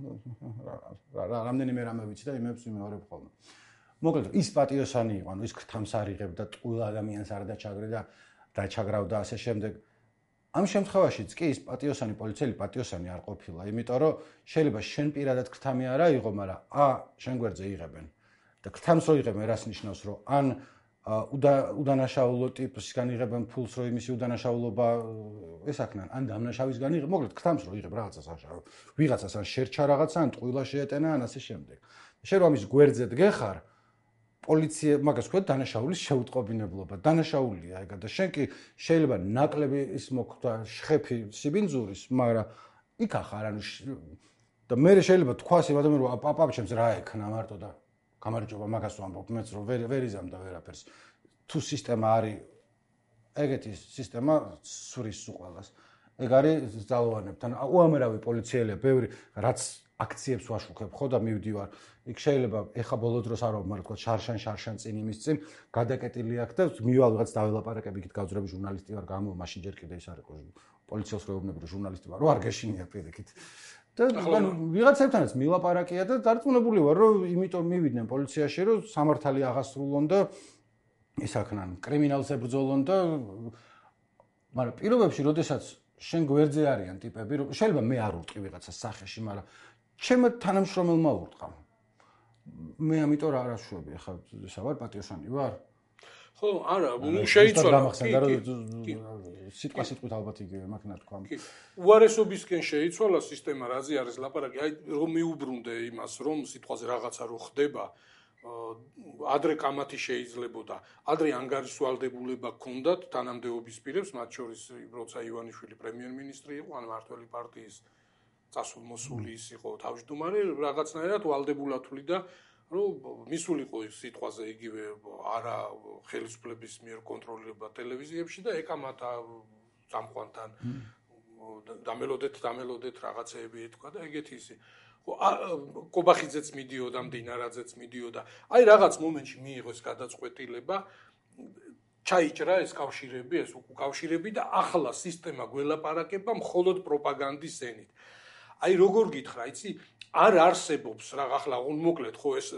რამდენიმე რამე ვიცი და იმებს ვიმეორებ ხოლმე მოკლედ ის პატიოსანი იყო ანუ ის ქრთამს არიღებდა ტყუილ ადამიანს არ დაჩაგრე და დაჩაგრავდა ასე შემდეგ ამ შემთხვევაშიც კი ის პატიოსანი პოლიციელი პატიოსანი არ ყოფილა, იმიტომ რომ შეიძლება შენ პირადად ქრთამი არ აიღო, მაგრამ ა შენ გვერდზე იღებენ. და ქრთამს რო იღებენ, რას ნიშნავს, რომ ან უდანაშაულო ტიპისგან იღებენ ფულს, რომ იმისი უდანაშაულობა ესაქნან, ან დამნაშავისგან იღებ, მოკლედ გთამს რომ იღებ რაღაცას ახლა. ვიღაცას ან შერჩა რაღაცა, ან ტყუილა შეეტენა, ან ასე შემდეგ. შენ რომ ამის გვერდზე დგეხარ, პოლიცია მაგას ქვია დანაშაულის შეუტყობინებლობა. დანაშაულია ეგა და შენ კი შეიძლება ნაკლები ის მოხდა შეხები სიბინძურის, მაგრამ იქ ახარ ანუ და მე შეიძლება თქვას იმ ადამიანს რომ პაპაჩემს რა ექნა მარტო და გამარჯობა მაგას ვამბობ მეც რომ ვერ ვერ იზამდა ვერაფერს თუ სისტემა არის ეგეთი სისტემა სურის უყალას ეგ არის ძალოვანებთან უამრავი პოლიციელია ბევრი რაც აქციებს ვაშუქებ ხო და მივდივარ იქ შეიძლება ეხა ბოლო დროს არ ვამბობ მაგრამ შარშან შარშან წინ იმის წინ გადაკეტილი აქ და მივალ ვიღაც დაველაპარაკები იქით გავძრები ჟურნალისტი ვარ გამო მაშინ ჯერ კიდე ის არ იყო პოლიციელს რო ეუბნები რომ ჟურნალისტი ვარ რო არ გეშინია პირიქით და ანუ ვიღაცებთანაც მილაპარაკია და დარწმუნებული ვარ რომ იმიტომ მივიდნენ პოლიციაში რომ სამართალი აღასრულონ და ისაქნან კრიმინალს ებრძოლონ და მაგრამ პირობებში როდესაც შენ გვერდზე არიან ტიპები რომ შეიძლება მე არ ურტყი ვიღაცას სახეში მაგრამ ჩემ თანამშრომელმა ურტყა მე ამიტომ რა არაშვები ახლა ისა ვარ პატიოსანი ვარ ხო არა შეიცვალა სიტყვა სიტყვით ალბათ იგივე მაგ თქვა უარესობისკენ შეიცვალა სისტემა რაზე არის ლაპარაკი აი რომ მიუბრუნდე იმას რომ სიტყვაზე რაღაცა რო ხდება ადრე კამათი შეიძლებოდა ადრე ანგარიშვალდებულება ჰქონდათ თანამდებობის პირებს მათ შორის როცა ივანიშვილი პრემიერ-მინისტრი იყო ან მართველი პარტიის წასულმოსული ის იყო თავმჯდომარე რაღაცნაირად ვალდებულათვლი და რომ მისულიყო სიტყვაზე იგივე არა ხელისუფლების მიერ კონტროლება ტელევიზიებში და ეკამათა წამყვანთან დამელოდეთ დამელოდეთ რაღაცეები ეთქვა და ეგეთი ისი ხო კობახიძეც მიდიოდა მდინარაძეც მიდიოდა აი რაღაც მომენტში მიიღო ეს გადაწყვეტილება ჩაიჭრა ეს კავშირები ეს უკავშირები და ახლა სისტემა გველაპარაკება მხოლოდ პროპაგანდის ენით აი როგორ გითხრა იცი არ არსებობს რა ახლა მოკლედ ხო ეს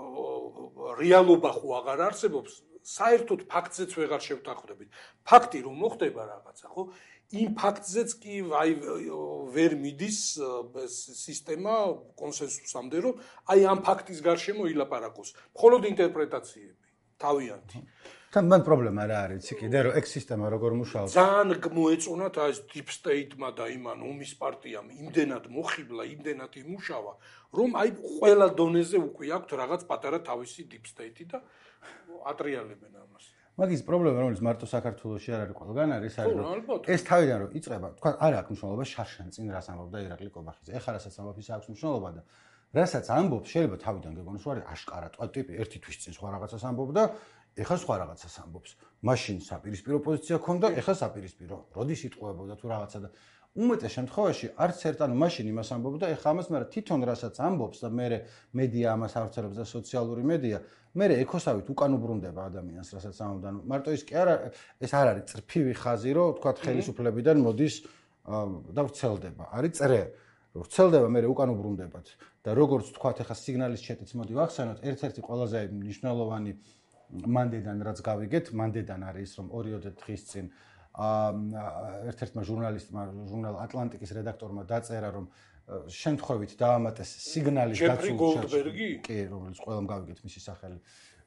რეალობა ხო აღარ არსებობს საერთოდ ფაქტზეც ვეღარ შევთანხმდებით ფაქტი რომ მოხდება რაღაცა ხო იმ ფაქტზეც კი აი ვერ მიდის სისტემა კონსენსუსამდე რომ აი ამ ფაქტის გარშემო ილაპარაკოს მხოლოდ ინტერპრეტაციები თავიანთი თან მან პრობლემა რა არის იცი კიდე რომ ეგ სისტემა როგორ მუშაობს ძალიან მოეწონათ ეს deep state-მა და იმან ომის პარტიამ იმდენად მოხიბლა იმდენად იმუშავა რომ აი ყველა დონეზე უკვე აქვთ რაღაც პატარა თავისი deep state-ი და ატრიალებენ ამას მაგის პრობლემა რომელიც მარტო საქართველოში არ არის ყველგან არის არის რომ ეს თავიდან რომ იწყება თქვა არ აქვს მნიშვნელობა შარშან წინ რას ამბობდა ირაკლი კობახიძე ეხლა რასაც ამბობს ის აქვს მნიშვნელობა და რასაც ამბობს შეიძლება თავიდან გეგონოს რომ არის აშკარა თქვა ტიპი ერთი თვის წინ სხვა რაღაცას ამბობდა ეხლა სხვა რაღაცას ამბობს მაშინ საპირისპირო პოზიცია ქონდა ეხლა საპირისპირო როდის იტყუებოდა თუ რაღაცა და უმეტეს შემთხვევაში არც ერთ ანუ მაშინ იმას ამბობდა ეხლა ამას მაგრამ თვითონ რასაც ამბობს და მე მედია ამას ავრცელებს და სოციალური მედია მე ეკოსავით უკან უბრუნდება ადამიანს რასაც ამბობდა ანუ მარტო ის კი არა ეს არ არის წრფივი ხაზი რომ თქვა ხელისუფლებიდან მოდის და ვრცელდება არის წრე რომ ვრცელდება მე უკან უბრუნდებათ და როგორც თქვა ეხლა სიგნალის ჩეტიც მოდი ვახსენოთ ერთ-ერთი ყველაზე მნიშვნელოვანი მანდედან რაც გავიგეთ მანდედან არის რომ ორიოდე დღის წინ ერთ-ერთმა ჟურნალისტმა ჟურნალ ატლანტიკის რედაქტორმა დაწერა რომ შემთხვევით დაამატეს სიგნალის გაცვლა კი რომელიც ყველამ გავიგეთ მისი სახელი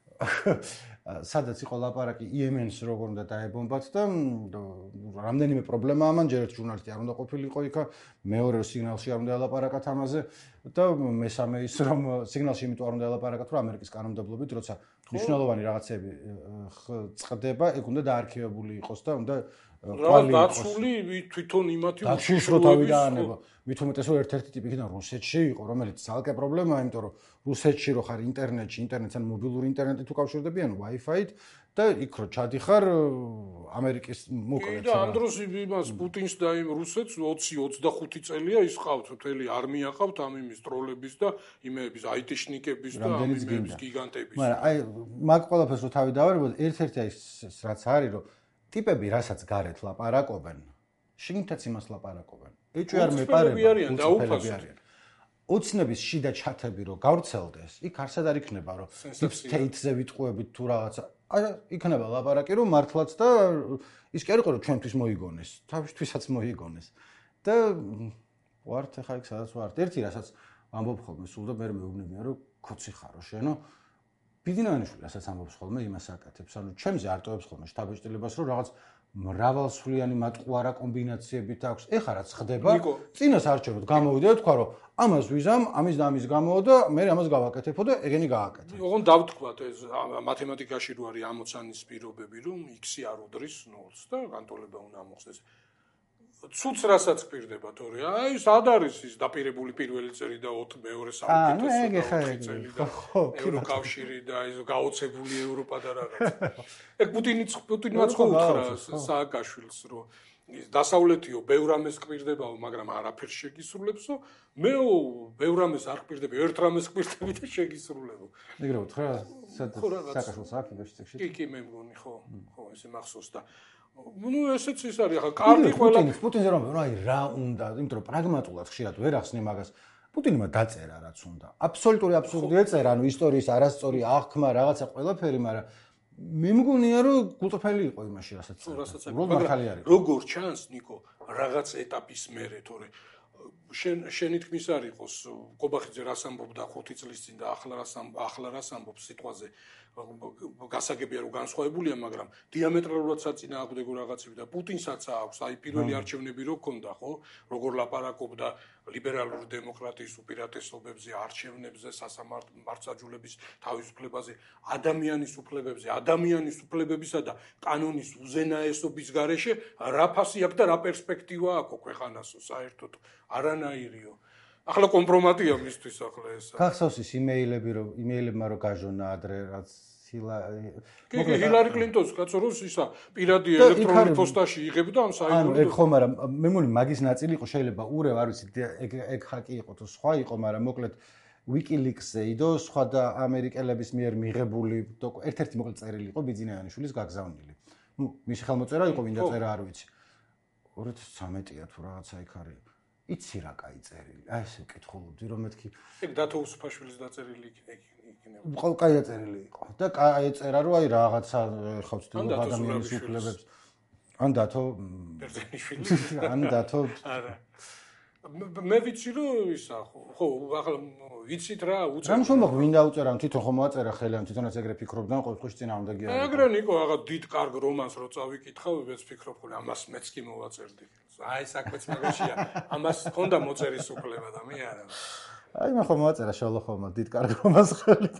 სადაც იყო ლაპარაკი იემენს როგორ უნდა დაებომბათ და რამდენიმე პრობლემაა მან ჯერ ერთ ჟურნალისტი არ უნდა ყოფილიყო იქა მეორე სიგნალში არ უნდა ელაპარაკათ ამაზე და მესამე ის რომ სიგნალში იმიტომ არ უნდა ელაპარაკათ რომ ამერიკის კანონმდებლობით როცა მნიშვნელოვანი რაღაცები წყდება ეგ უნდა დაარქივებული იყოს და უნდა ყვალი დაცული თვითონ იმათი უშიშროებისაა მით უმეტეს რომ ერთ-ერთი ტიპი იქიდან რუსეთში იყო რომელიც ძალკე პრობლემაა იმიტომ რომ რუსეთში რო ხარ ინტერნეტში ინტერნეტთან მობილური ინტერნეტით უკავშირდებიან Wi-Fi-ით და იქ რო ჩადიხარ ამერიკის მოკლედ და ამ დროს იმას პუტინს და იმ რუსეთს ოცი ოცდახუთი წელია ის ყავთ მთელი არმია ყავთ ამ იმის ტროლების და იმების აიტიშნიკების და ამ იმების გიგანტების მაგრამ აი მაგ ყველაფერს რო თავი დავარებოთ ერთ-ერთი ის რაც არის რომ ტიპები რასაც გარეთ ლაპარაკობენ შინითაც იმას ლაპარაკობენ ეჭვი არ მეპარება დაუფასო ოცნების შიდა ჩათები რო გავრცელდეს იქ არსად არ იქნება რომ deep state-ზე ვიტყუებით თუ რაღაცა არა იქნება ლაპარაკი რომ მართლაც და ის კი არ იყო რომ ჩვენთვის მოიგონეს თავისთვისაც მოიგონეს და ვართ ახლა იქ სადაც ვართ ერთი რასაც ამბობ ხოლმე სულ და მე მეუბნებიან რომ ქოცი ხარო შენო ბიძინაიშვილი ასაც ამბობს ხოლმე იმას აკეთებს, ანუ ჩემზე არტოვებს ხოლმე შთაბეჭდილებას, რომ რაღაც მრავალსვლიანი მატყუარა კომბინაციებით აქვს. ეხლა რაც ხდება, წინას არჩევნად გამოვიდა და თქვა, რომ ამას ვიზამ, ამის და ამის გამოვა და მე ამას გავაკეთებო და ეგენი გააკეთე. ოღონდ დავთქვათ ეს მათემატიკაში რო არის ამოცანის პირობები, რომ x-ი არ უდრის ნულს და განტოლება უნდა მოხდეს. ცუც რასაც პირდება თორე აი სად არის ის დაპირებული პირველი წელი და მეორე საუკეთესო წელი და ევროკავშირი და ის გაოცებული ევროპა და რაღაც ეგ პუტინი პუტინმაც ხო უთხრა სააკაშვილს რომ ის დასავლეთიო ბევრ ამეს კვირდებაო მაგრამ არაფერს შეგისრულებსო მეო ბევრ ამეს არ კვირდები ერთ რამეს კვირდები და შეგისრულებო ეგრე უთხრა სააკაშვილს აქ ბეშტექში კი კი მე მგონი ხო ხო ესე მახსოვს და ну ესეც ის არის ახლა კარგი ყველა პუტინზე რომ აი რა უნდა იმიტომ რომ პრაგმატულად ხშირად ვერ ახსნე მაგას პუტინმა დაწერა რაც უნდა აბსოლუტური აბსურდი ეწერა ანუ ისტორიის არასწორი აღქმა რაღაცა ყველაფერი მაგრამ მე მგონია რომ გულწრფელი იყო იმაში რასაც რასაც მაგრამ როგორ ჩანს ნიკო რაღაც ეტაპის მერე თორე შენ შენი თქმის არ იყოს ყობახიძე რას ამბობდა ხუთი წლის წინ და ახლა რას ახლა რას ამბობს სიტყვაზე გასაგებია რომ განსხვავებულია მაგრამ დიამეტრალურად საწინააღმდეგო რაღაცები და პუტინსაც აქვს აი პირველი არჩევნები რო ქონდა ხო როგორ ლაპარაკობდა ლიბერალური დემოკრატიის უპირატესობებზე არჩევნებზე სასამართლოების თავისუფლებაზე ადამიანის უფლებებზე ადამიანის უფლებებისა და კანონის უზენაესობის გარეშე რა ფასი აქვს და რა პერსპექტივა აქვს ქვეყანასო საერთოდ არანაირიო ახლა კომპრომატია მისთვის ახლა ეს. გახსოვს ის იმეილები რომ იმეილებმა რომ გაჟონა ადრე რაც ჰილა მოკლედ ჰილარი კლინტონს კაცო რომ ისა პირადი ელექტრონული პოსტაში იღებდა ამ საერთოდ ანუ ეგ ხომ არა მე მგონი მაგის ნაწილი იყო შეიძლება ურევ არ ვიცი ეგ ეგ ხაკი იყო თუ სხვა იყო მაგრამ მოკლედ WikiLeaks-ზე იდო სხვა და ამერიკელების მიერ მიღებული ერთ-ერთი მოკლედ წერილი იყო ბიძინაიანიშვილის გაგზავნილი. ნუ მისი ხელმოწერა იყო მინდა წერა არ ვიცი. ორი ათას ცხრამეტია თუ რაღაცა იქ არის. იცი რა კაი წერილი. აი ესე ვკითხულობდი რომ მეთქი. ეგ დათო უსუფაშვილის დაწერილი იქნება. ყო კაი დაწერილი იყო. და კაი წერა რომ აი რაღაცა ხო ვცდილობ ადამიანის უფლებებს. ან დათო ბერძენიშვილი. ან დათო არა. მე ვიცი რომ ისა ხო ახლა ვიცით რა უწერ. რამ შემოხ ვინ დაუწერა თვითონ ხომ მოაწერა ხელი ამ თვითონაც ეგრე ფიქრობდა ყოველთვის წინააღმდეგი არის. ეგრე ნიკო აღა დიდ კარგ რომანს რო წავიკითხავ მეც ფიქრობ ხოლმე ამას მეც კი მოვაწერდი. აი საქმეც მაგაშია. ამას ჰქონდა მოწერის უფლება და მე არა. აი მე ხომ მოაწერა შოლოხოვმა დიდ კარგ რომანს ხელი.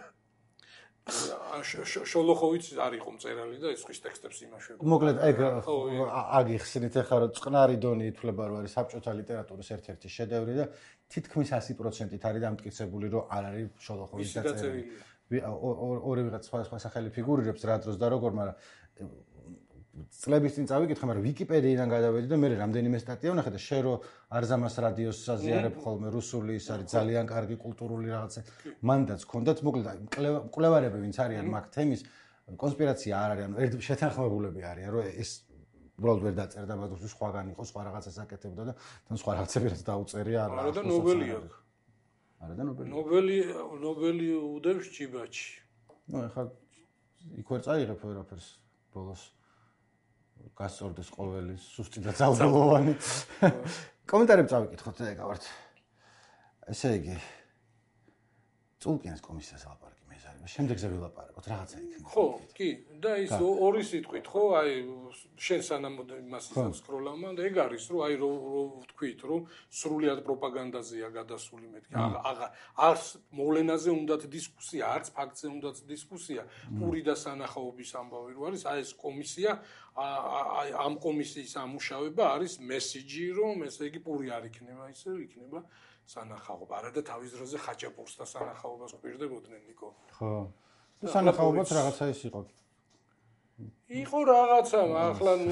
შოლოხოვიც არ იყო მწერალი და ის ხის ტექსტებს იმაშვებდა. მოკლედ ეგ აგიხსნით ახლა რომ წყნარი დონი ითვლება რომ არის საბჭოთა ლიტერატურის ერთ-ერთი შედევრი და თითქმის ასი პროცენტით არის დამტკიცებული რომ არ არის შოლოხოვის დაწერილი. ორი ვიღაც სხვა სხვა სახელი ფიგურირებს რა დროს და როგორ მაგრამ წლების წინ წავიკითხე მაგრამ ვიკიპედიიდან გადავედი და მე რამდენიმე სტატია ვნახე და შენ რო არზამას რადიოს საზიარებ ხოლმე რუსული ის არის ძალიან კარგი კულტურული რაღაცა მანდაც ქონდათ მოკლედ მკვლევარები ვინც არიან მაგ თემის კონსპირაცია არ არის ანუ ერთ შეთანხმებულები არიან რომ ეს უბრალოდ ვერ დაწერდა მაგას სხვაგან იყო სხვა რაღაცას აკეთებდა და თან სხვა რაღაცები რაც დაუწერია არა არა და ნობელი აქვს არა და ნობელი ნობელი ნობელი უდევს ჭიბაჩი ნუ ეხლა იქ ვერ წაიღებ ვერაფერს ბოლოს გასწორდეს ყოველი სუსტი და ძალდელოვანი. კომენტარები წავიკითხოთ და ეკავართ. ესე იგი წულკიანის კომისიას ლაპარაკი მე ეს არის. შემდეგზე ვილაპარაკოთ რაღაცა იქნება. ხო, კი, და ის ორი სიტყვით, ხო, აი შენ სანამ იმას სკროლავ და ეგ არის, რომ აი რო ვთქვით, რომ სრულად პროპაგანდაზეა გადასული მეთქი. აღა არც მოვლენაზე უნდათ დისკუსია, არც ფაქტზე უნდათ დისკუსია. პური და სანახაობის ამბავი რო არის, აი ეს კომისია აი ამ კომისიის ამუშავება არის მესიჯი, რომ ესე იგი პური არ იქნება, ისე იქნება სანახაობა. არა და თავის დროზე ხაჭაპურს და სანახაობას ყვირდებოდნენ ნიკო. ხო. და სანახაობაც რაღაცა ის იყო. იყო რაღაცა, ახლა ნუ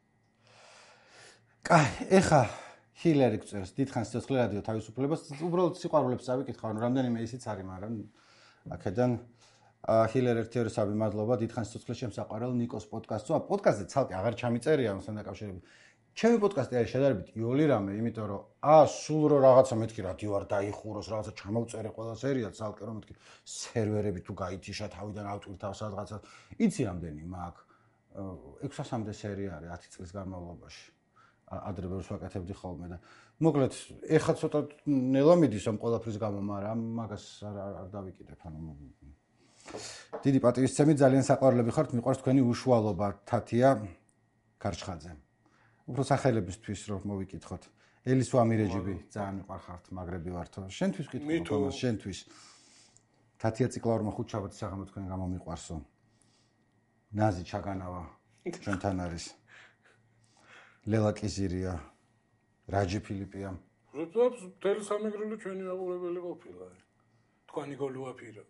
კაი, ეხა ჰილარი გწერს დიდხანს ცოცხლე რადიო თავისუფლებას, უბრალოდ სიყვარულებს წავიკითხავ, რომ რამდენიმე ისიც არის, მაგრამ აქედან ჰილერ ერთიორისავი მადლობა დიდხანს ცოცხლე შემსაყვარელ ნიკოს პოდკასტსო. პოდკასტზე ცალკე აღარ ჩამიწერია ამასთან დაკავშირებით. ჩემი პოდკასტი არის შედარებით იოლი რამე, იმიტომ რომ აა სულ რო რაღაცა მეთქი რადიო არ დაიხუროს, რაღაცა ჩამოვწერე ყველა სერია ცალკე რომ მეთქი სერვერები თუ გაითიშა თავიდან ავტვირთავ რაღაცა. იცი რამდენი მაქვს? ექვსასამდე სერია არის ათი წლის განმავლობაში. ადრე ბევრს ვაკეთებდი ხოლმე და მოკლედ ეხლა ცოტა ნელა მიდის ამ ყველაფრის გამო, მაგრამ მაგას არ არ დავიკიდებ, ანუ დიდი პატივისცემით ძალიან საყვარლები ხართ, მიყვარს თქვენი უშუალობა, თათია ქარჩხაძე. უფრო სახელებისთვის რომ მოვიკითხოთ. ელის ვამირეჯიბი ძალიან მიყვარხართ, მაგრები ვართო. შენთვის ვკითხო თომას, შენთვის. თათია ციკლაურმა ხუთშაბათის საღამო თქვენ გამომიყვარსო. ნაზი ჩაგანავა ჩვენთან არის. ლელა კიზირია, რაჯი ფილიპია. როდესაც მთელი სამეგრელო ჩვენი მაყურებელი ყოფილა. თქვენი გოლუაფირა.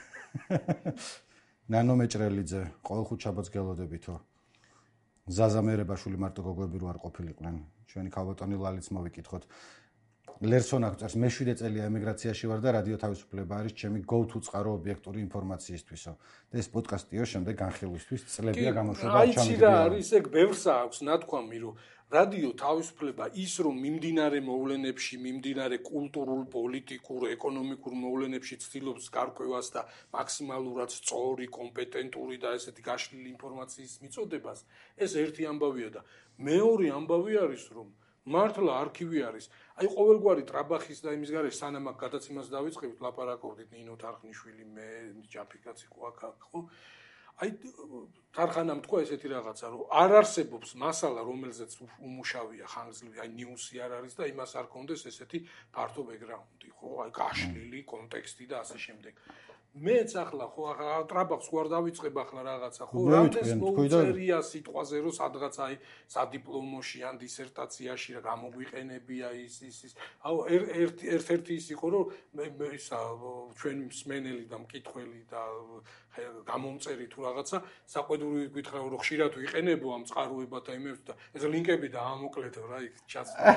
ნანო მეჭრელიძე, ყოველ ხუთშაბათს გელოდებითო. ზაზა მერებაშვილი მარტო გოგოები რო არ ყოფილიყვნენ. ჩვენი ქალბატონი ლალიც მოვიკითხოთ. ლერსონ აკწერს, მე შვიდე წელია ემიგრაციაში ვარ და რადიო თავისუფლება არის ჩემი go to წყარო ობიექტური ინფორმაციისთვისო. და ეს პოდკასტიო შემდეგ განხილვისთვის წლებია გამოშვება ჩამიგდია. აი ცირა არის, ეგ ბევრს აქვს ნათქვამი, რომ რადიო თავისუფლება ის რომ მიმდინარე მოვლენებში, მიმდინარე კულტურულ, პოლიტიკურ, ეკონომიკურ მოვლენებში ცდილობს გარკვევას და მაქსიმალურად სწორი, კომპეტენტური და ესეთი გაშლილი ინფორმაციის მიწოდებას, ეს ერთი ამბავია და მეორე ამბავი არის რომ მართლა არქივი არის. აი ყოველგვარი ტრაბახის და იმის გარეშე სანამ აქ გადაცემას დავიწყებთ, ლაპარაკობდით ნინო თარხნიშვილი, მე ჯაფიკაცი ყო აქ ხო? აი თარხანამ თქვა ესეთი რაღაცა, რომ არ არსებობს მასალა, რომელზეც უმუშავია ხანგრძლივი, აი ნიუსი არ არის და იმას არ კონდეს ესეთი ფართო ბექგრაუნდი, ხო? აი გაშლილი კონტექსტი და ასე შემდეგ. მეც ახლა ხო ტრაბახს ვარ დავიწყებ ახლა რაღაცა ხო რამდენს მოუწერია სიტყვაზე რომ სადღაც აი სადიპლომოში ან დისერტაციაში რა გამოგვიყენებია ის ის ის აუ ერთ-ერთი ის იყო რომ ისა ჩვენი მსმენელი და მკითხველი და გამომწერი თუ რაღაცა საყვედური გითხრა რომ ხშირად ვიყენებო ამ წყაროებათა იმებს და ეს ლინკები და ამოკლეთო რა იქ ჩაცდა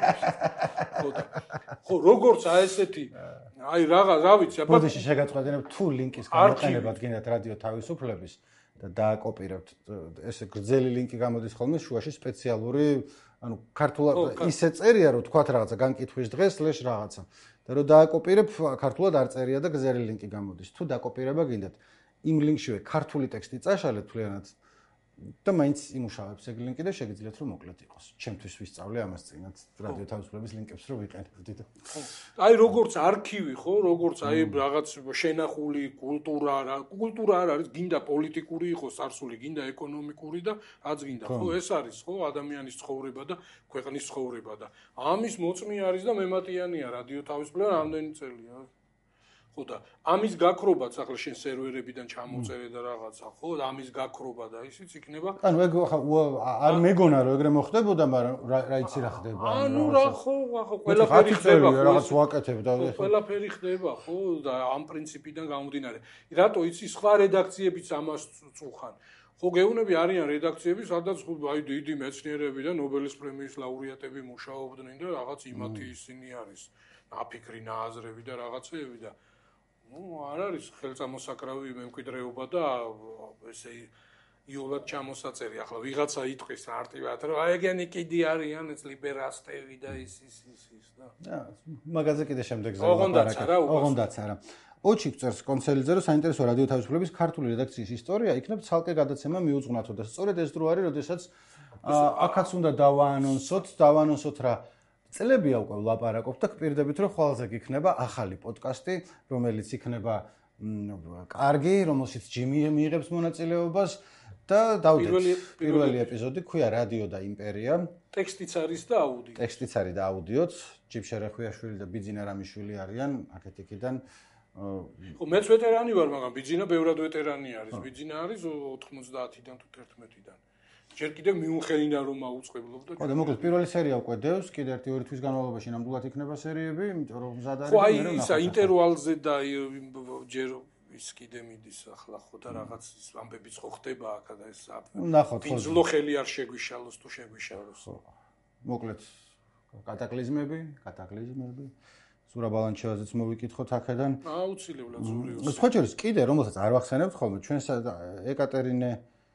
ხო და ხო როგორც აი ესეთი აი რაღა რა ვიცი აბა ბოდიში შეგაწყვეტინებ თუ ლინკის გამოყენებად გინდათ რადიო თავისუფლების და დააკოპირებთ ესე გრძელი ლინკი გამოდის ხოლმე შუაში სპეციალური ანუ ქართულად ისე წერია რომ თქვათ რაღაცა განკითხვის დღეს სლეშ რაღაცა და რომ დააკოპირებ ქართულად არ წერია და გრძელი ლინკი გამოდის თუ დაკოპირება გინდათ იმ ლინკშივე ქართული ტექსტი წაშალეთ თლიანად და მაინც იმუშავებს ეგ ლინკი და შეგიძლიათ რომ მოკლედ იყოს. ჩემთვის ვისწავლე ამას წინათ რადიო თავისუფლების ლინკებს რომ ვიყენებდით. აი როგორც არქივი ხო, როგორც აი რაღაც შენახული კულტურა რა, კულტურა არ არის, გინდა პოლიტიკური იყოს წარსული, გინდა ეკონომიკური და რაც გინდა, ხო, ეს არის ხო, ადამიანის ცხოვრება და ქვეყნის ცხოვრება და ამის მოწმე არის და მემატიანია რადიო თავისუფლება რამდენი წელია. ხო და ამის გაქრობაც ახლა შენ სერვერებიდან ჩამოწერე და რაღაცა ხო და ამის გაქრობა და ისიც იქნება ანუ ეგ არ მეგონა რომ ეგრე მოხდებოდა მაგრამ რა იცი რა ხდება ანუ რა ხო ხო ყველაფერი ხდება რაღაც ვაკეთებ და ყველაფერი ხდება ხო და ამ პრინციპიდან გამომდინარე რატო იცი სხვა რედაქციებიც ამას წუხან ხო გეუბნები არიან რედაქციები სადაც აი დიდი მეცნიერები და ნობელის პრემიის ლაურეატები მუშაობდნენ და რაღაც იმათი ისინი არის აფიქრი ნააზრები და რაღაცეები და ну არ არის ხელწამოსაკრავი მემკვიდრეობა და ესე იოლად ჩამოსაწერი ახლა ვიღაცა იტყვის არტივად რომ აი ეგენი კიდე არიან ეს ლიბერასტები და ის ის ის ის და მაგაზე კიდე შემდეგ ზოგადად არა ოღონდაც არა ოჩი წერს კონსელიძე რომ საინტერესო რადიო თავისუფლების ქართული რედაქციის ისტორია იქნებ ცალკე გადაცემა მიუძღვნათო და სწორედ ეს დრო არის როდესაც აქაც უნდა დავაანონსოთ დავაანონსოთ რა წლებია უკვე ვლაპარაკობთ და გპირდებით რომ ხვალზე გიქნება ახალი პოდკასტი რომელიც იქნება კარგი რომელშიც ჯიმი მიიღებს მონაწილეობას და დავდეთ პირველი ეპიზოდი ქვია რადიო და იმპერია ტექსტიც არის და აუდიო ტექსტიც არის და აუდიოც ჯიბშე რეხვიაშვილი და ბიძინა რამიშვილი არიან აქეთ-იქიდან ხო მეც ვეტერანი ვარ მაგრამ ბიძინა ბევრად ვეტერანი არის ბიძინა არის ოთხმოცდაათიდან თუ თერთმეტიდან ჯერ კიდევ მიუნხენიდან რომ აუწყებლობდა. ხო და მოკლედ პირველი სერია უკვე დევს, კიდე ერთი ორი თვის განმავლობაში ნამდვილად იქნება სერიები, იმიტომ რომ მზად არის. ხო აი ისა ინტერვალზე და ჯერ ის კიდე მიდის ახლა ხო და რაღაც ის ამბებიც ხო ხდება აქ და ეს ნახოთ ხო. ძლო ხელი არ შეგვიშალოს თუ შეგვიშალოს. ხო. მოკლედ კატაკლიზმები, კატაკლიზმები. ზურა ბალანჩევაძეც მოვიკითხოთ აქედან. აუცილებლად ზურიოს. სხვა ჯერს კიდე რომელსაც არ ვახსენებთ ხოლმე ჩვენს ეკატერინე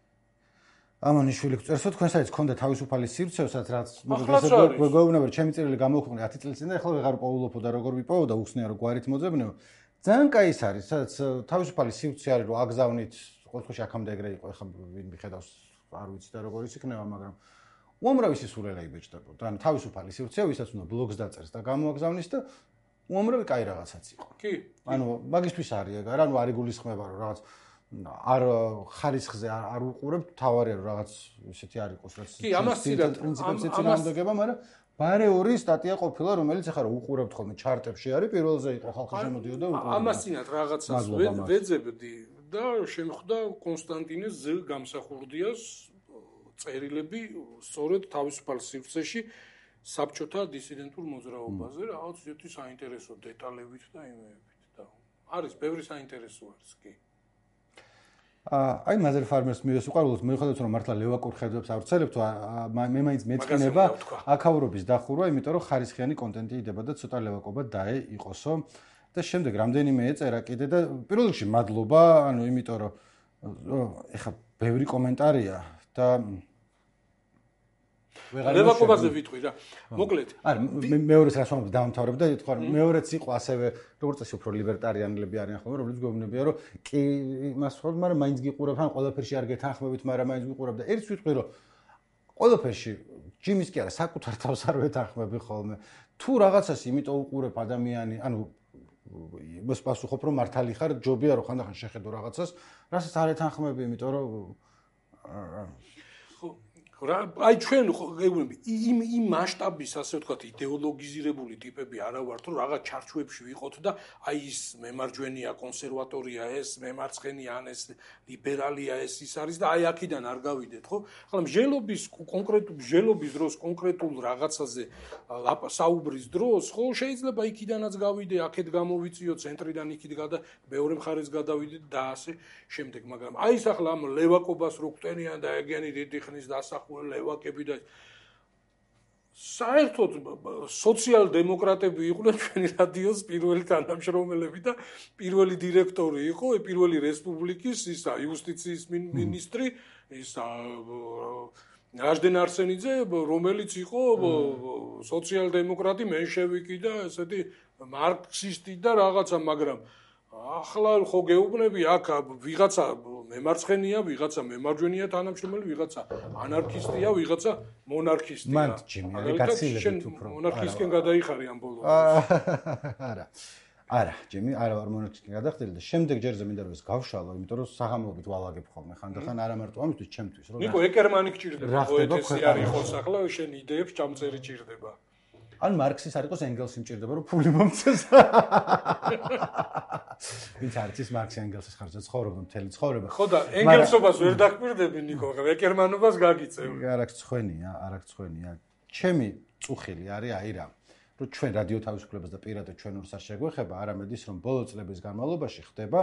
ამანიშვილი წერსო თქვენ საერთოდ გქონდა თავისუფალი სივრცესაც რაც მოგესწრებთ გვეუბნება ჩემი წერილი გამოვხმე ათი წლის წინ და ახლა ვეღარ პოულობო და როგორ ვიპოვო და უხსნია რომ გვარით მოძებნეო ძალიან კაი ის არის სადაც თავისუფალი სივრცე არის რომ აგზავნით ყოველთვის აქამდე ეგრე იყო ახლა ვინ მიხედავს არ ვიცი და როგორ ის იქნება მაგრამ უამრავი სისულელე იბეჭდებოდა ანუ თავისუფალი სივრცე ვისაც უნდა ბლოგს დაწერს და გამოაგზავნის და უამრავი კაი რაღაცაც იყო. კი. ანუ მაგისთვის არის ეგ, არა, ანუ არ იგულისხმება რომ რაღაც არ ხარისხზე არ უყურებთ, თავარია რომ რაღაც ისეთი არ იყოს, რაც კი, ამას ცირად პრინციპებს ეცინააღმდეგება, მაგრამ ბარე ორი სტატია ყოფილა, რომელიც ახლა რომ უყურებთ ხოლმე ჩარტებში არის, პირველზე იყო ხალხი შემოდიოდა უყურებდა. ამას წინათ რაღაცას ვეძებდი და შემხვდა კონსტანტინეს ზე გამსახურდიას წერილები სწორედ თავისუფალ სივრცეში საბჭოთა დისიდენტურ მოძრაობაზე, რაღაც ისეთი საინტერესო დეტალებით და იმეებით და არის ბევრი საინტერესო არის კი. აი მაზერ ფარმერს მივესუყარულოთ, მიუხედავად რომ მართლა ლევაკურხევებს ავრცელებთ, მე მაინც მეწყინება აკავრობის დახურვა, იმიტომ რომ ხარისხიანი კონტენტი იდება და ცოტა ლევაკობა დაე იყოსო და შემდეგ რამდენიმე ეწერა კიდე და პირველ რიგში მადლობა, ანუ იმიტომ რომ ეხა ბევრი კომენტარია და ლევაკობაზე ვიტყვი რა. მოკლედ. არა, მეორეს რას ვამბობ დავამთავრებ და თქვა რომ მეორეც იყო ასევე როგორც წესი უფრო ლიბერტარიანელები არიან ხოლმე, რომლებიც გვეუბნებიან რომ კი იმას ხო, მაგრამ მაინც გიყურებ, ან ყველაფერში არ გეთანხმებით, მაგრამ მაინც გიყურებ და ერთს ვიტყვი რომ ყველაფერში ჯიმის კი არა, საკუთარ თავს არ ვეთანხმები ხოლმე. თუ რაღაცას იმიტომ უყურებ ადამიანი, ანუ მას პასუხობ რომ მართალი ხარ, ჯობია რომ ხანდახან შეხედო რაღაცას, რასაც არ ეთანხმები, იმიტომ რომ აი ჩვენ გეუბნები იმ იმ მასშტაბის ასე ვთქვათ იდეოლოგიზირებული ტიპები არა ვართ რომ რაღაც ჩარჩოებში ვიყოთ და აი ის მემარჯვენეა კონსერვატორია ეს მემარცხენეა ან ეს ლიბერალია ეს ის არის და აი აქედან არ გავიდეთ ხო ახლა მსჯელობის კონკრეტულ მსჯელობის დროს კონკრეტულ რაღაცაზე საუბრის დროს ხო შეიძლება იქიდანაც გავიდე აქეთ გამოვიწიო ცენტრიდან იქით გადა მეორე მხარეს გადავიდე და ასე შემდეგ მაგრამ აი ეს ახლა ამ ლევაკობას რო გვტენიან და ეგენი დიდი ხნის დასახ ლევაკები და საერთოდ სოციალ-დემოკრატები იყვნენ ჩვენი რადიოს პირველი თანამშრომლები და პირველი დირექტორი იყო პირველი რესპუბლიკის ისა იუსტიციის მინისტრი ისა ნაჟდენ არსენიძე რომელიც იყო სოციალ-დემოკრატი მენშევიკი და ესეთი მარქსისტი და რაღაცა მაგრამ ახლა ხო გეუბნები აქ ვიღაცა მემარცხენეა, ვიღაცა მემარჯვენეა თანამშრომელი, ვიღაცა ანარქისტია, ვიღაცა მონარქისტია. მან ჯიმი, არის გაცილებით უფრო. მონარქისტკენ გადაიხარე ამ ბოლოს. არა. არა, ჯიმი, არა ვარ მონარქისტკენ გადახდელი და შემდეგ ჯერზე მინდა რომ ეს გავშალო, იმიტომ რომ საღამოობით ვალაგებ ხოლმე ხანდახან არა მარტო ამისთვის, ჩემთვის რომ. ნიკო ეკერმანი გჭირდება, პოეტესი არ იყოს ახლა, შენ იდეებს ჩამწერი ჭირდება. ან მარქსის არ იყოს ენგელსი მჭირდება რომ ფული მომწეს. ვინც არის ის მარქსი ენგელსის ხარჯზე ცხოვრობდა მთელი ცხოვრება. ხო და ენგელსობას ვერ დაკვირდები ნიკო, ეკერმანობას გაგიწევ. არ აქვს ცხენია, არ აქვს ცხენია. ჩემი წუხილი არის აი რა, რომ ჩვენ რადიო თავისუფლებას და პირადად ჩვენ ორს არ შეგვეხება, არამედ ის რომ ბოლო წლების განმავლობაში ხდება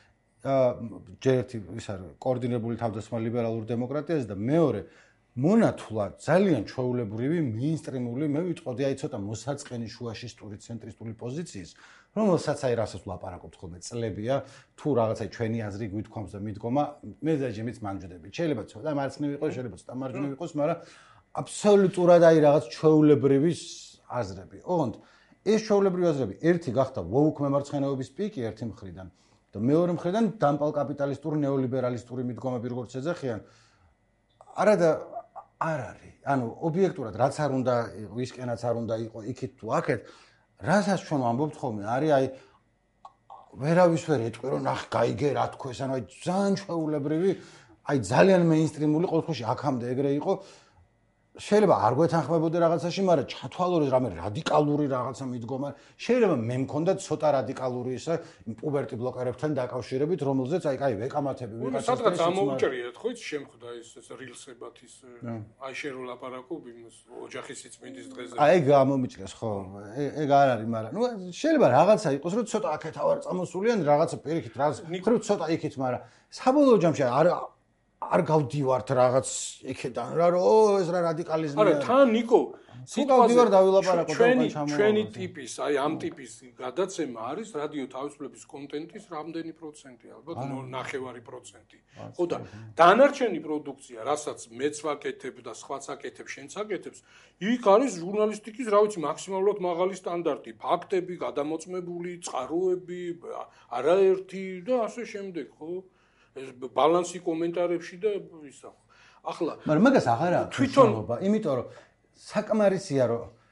ჯერ ერთი ის არის კოორდინირებული თავდასხმა ლიბერალურ დემოკრატიაზე და მეორე მონათულა ძალიან ჩვეულებრივი მეინსტრიმული მე ვიტყოდი აი ცოტა მოსაწყენი შუაში სტური ცენტრისტული პოზიციის რომელსაც აი რასაც ვლაპარაკობთ ხოლმე წლებია თუ რაღაცა ჩვენი აზრი გვითქვამს და მიდგომა მე და ჯემიც მანჯდები შეიძლება ცოტა მარცხნივ იყოს შეიძლება ცოტა მარჯვნივ იყოს მაგრამ აბსოლუტურად აი რაღაც ჩვეულებრივი აზრები ოღონდ ეს ჩვეულებრივი აზრები ერთი გახდა ვოუკ მემარცხენეობის პიკი ერთი მხრიდან და მეორე მხრიდან დამპალ კაპიტალისტური ნეოლიბერალისტური მიდგომები როგორც ეძახიან არა და არ არის. ანუ ობიექტურად რაც არ უნდა ვისკენაც არ უნდა იყო იქით თუ აქეთ, რასაც ჩვენ ვამბობთ ხოლმე, არის აი ვერავის ვერ ეტყვი რომ ნახ გაიგე რა თქოს, ანუ აი ძალიან ჩვეულებრივი, აი ძალიან მეინსტრიმული ყოველ შემთხვევაში აქამდე ეგრე იყო. შეიძლება არ გვეთანხმებოდე რაღაცაში, მაგრამ ჩათვალოთ რამე რადიკალური რაღაცა მიდგომა. შეიძლება მე მქონდა ცოტა რადიკალური ისა პუბერტი ბლოკერებთან დაკავშირებით, რომელზეც აი კაი ვეკამათები ვიღაცას. სადღაც ამოუჭრიეთ ხო ის შემხვდა ის რილსებად ის აი შენ რო ლაპარაკობ იმის ოჯახის სიწმინდის დღეზე. აი გამომიჭრეს ხო. ეგ არ არის, მაგრამ ნუ შეიძლება რაღაცა იყოს, რომ ცოტა აქეთ ავარ წამოსულიან, რაღაცა პირიქით, რაღაც ხრივ ცოტა იქით, მაგრამ საბოლოო ჯამში არ არ გავდივართ რაღაც იქედან რა რომ ო ეს რა რადიკალიზმია არა თან ნიკო სიტყვაზე დავილაპარაკო ჩვენი ჩვენი ტიპის აი ამ ტიპის გადაცემა არის რადიო თავისუფლების კონტენტის რამდენი პროცენტი ალბათ ნახევარი პროცენტი ხო და დანარჩენი პროდუქცია რასაც მეც ვაკეთებ და სხვაც აკეთებ შენც აკეთებს იქ არის ჟურნალისტიკის რა ვიცი მაქსიმალურად მაღალი სტანდარტი ფაქტები გადამოწმებული წყაროები არაერთი და ასე შემდეგ ხო ეს ბალანსი კომენტარებში და ისა ახლა მაგრამ მაგას აღარ აქვს თვითონობა იმიტომ რომ საკმარისია რომ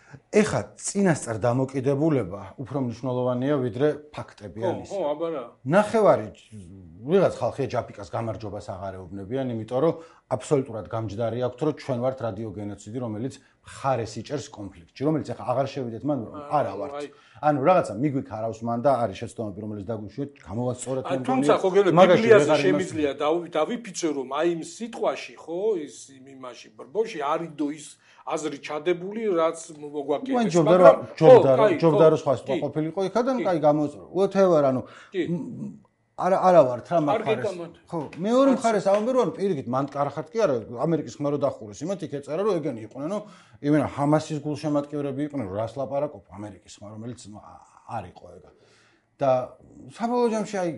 ეხლა წინასწარ დამოკიდებულება უფრო მნიშვნელოვანია ვიდრე ფაქტები არის. ხო, აბა რა. ნახევარი ვიღაც ხალხია ჯაფიკას გამარჯვებას აღარ ეუბნებიან, იმიტომ რომ აბსოლუტურად გამჯდარი აქვთ, რომ ჩვენ ვართ რადიოგენოციდი, რომელიც მხარეს იჭერს კონფლიქტში, რომელიც ახლა აღარ შევიდეთ მან, არა ვართ. ანუ რაღაცა მიგვიქ არავს მან და არის შეცდომები, რომელიც დაგვიშვიეთ, გამოვასწორეთ მე. თუმცა ხო გელო ბიბლიაზე შემიძლია დავიფიცო რომ აი იმ სიტყვაში ხო ის იმაში ბრბოში არიდო ის აზრი ჩადებული რაც მოგვაკეთებს. მან ჯობდა ჯობდა ჯობდა რომ სხვა სხვა ყოფილიყო იქიდან კაი გამოწრო. whatever ანუ არა არა ვართ რა მაგარეს. ხო, მეორე მხარეს ამბობ რომ პირიქით მან კარხად კი არა ამერიკის ხმა რო დახურეს იმათ იქ ეწერა რომ ეგენი იყვნენ რომ იმენა ჰამასის გულშემატკივრები იყვნენ რომ რას ლაპარაკობ ამერიკის ხმა რომელიც არ იყო ეგა. და საბოლოო ჯამში აი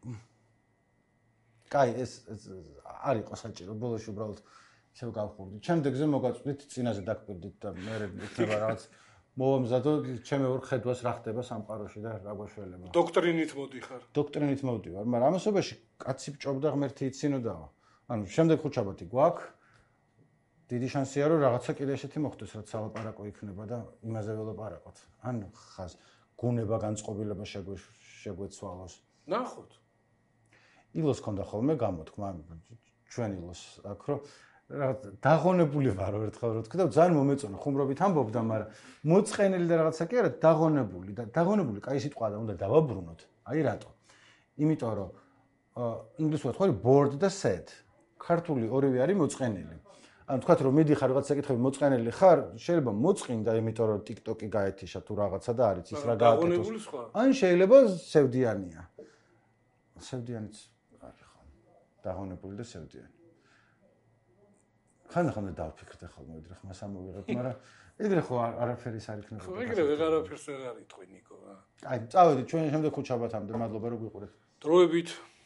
კაი ეს არ იყო საჭირო ბოლოში უბრალოდ ისევ გავხურდით. შემდეგზე მოგაწვდით წინაზე დაგკვირდით და მე იქნება რაღაც მოვამზადო ჩემი ორ ხედვას რა ხდება სამყაროში და რა გვაშველება. დოქტრინით მოდიხარ. დოქტრინით მოვდივარ, მაგრამ ამასობაში კაცი ბჭობდა ღმერთი იცინოდაო. ანუ შემდეგ ხუთშაბათი გვაქვს. დიდი შანსია რომ რაღაცა კიდე ესეთი მოხდეს, რაც სალაპარაკო იქნება და იმაზე ველაპარაკოთ. ან ხას გუნება განწყობილება შეგვეცვალოს. ნახოთ. ილოს ქონდა ხოლმე გამოთქმა ჩვენ ილოს აქ რომ რაღაც დაღონებული ვარ ერთხელ რო თქვი და ძალიან მომეწონა ხუმრობით ამბობდა, მაგრამ მოწყენილი და რაღაცა კი არა, დაღონებული და დაღონებული კაი სიტყვაა და უნდა დავაბრუნოთ. აი რატო? იმიტომ რომ ინგლისურად ხო არის bored და sad. ქართული ორივე არის მოწყენილი. ანუ თქვათ რომ მიდიხარ რაღაცა კითხები მოწყენილი ხარ, შეიძლება მოწყინდა, იმიტომ რომ TikTok-ი გაეთიშა თუ რაღაცა და არის ის რა გააკეთოს. ან შეიძლება სევდიანია. სევდიანიც არის ხო. დაღონებული და სევდიანი. ხან-ხან დავფიქრდე ხოლმე ვიდრე ხმას ამოვიღებ, მაგრამ ეგრე ხო არაფერი არ იქნება. ხო, ეგრე ვეღარაფერს ვერ არიტყვი ნიკო რა. აი, წავედით ჩვენ შემდეგ ხუთშაბათამდე, მადლობა რომ გვიყურეთ. დროებით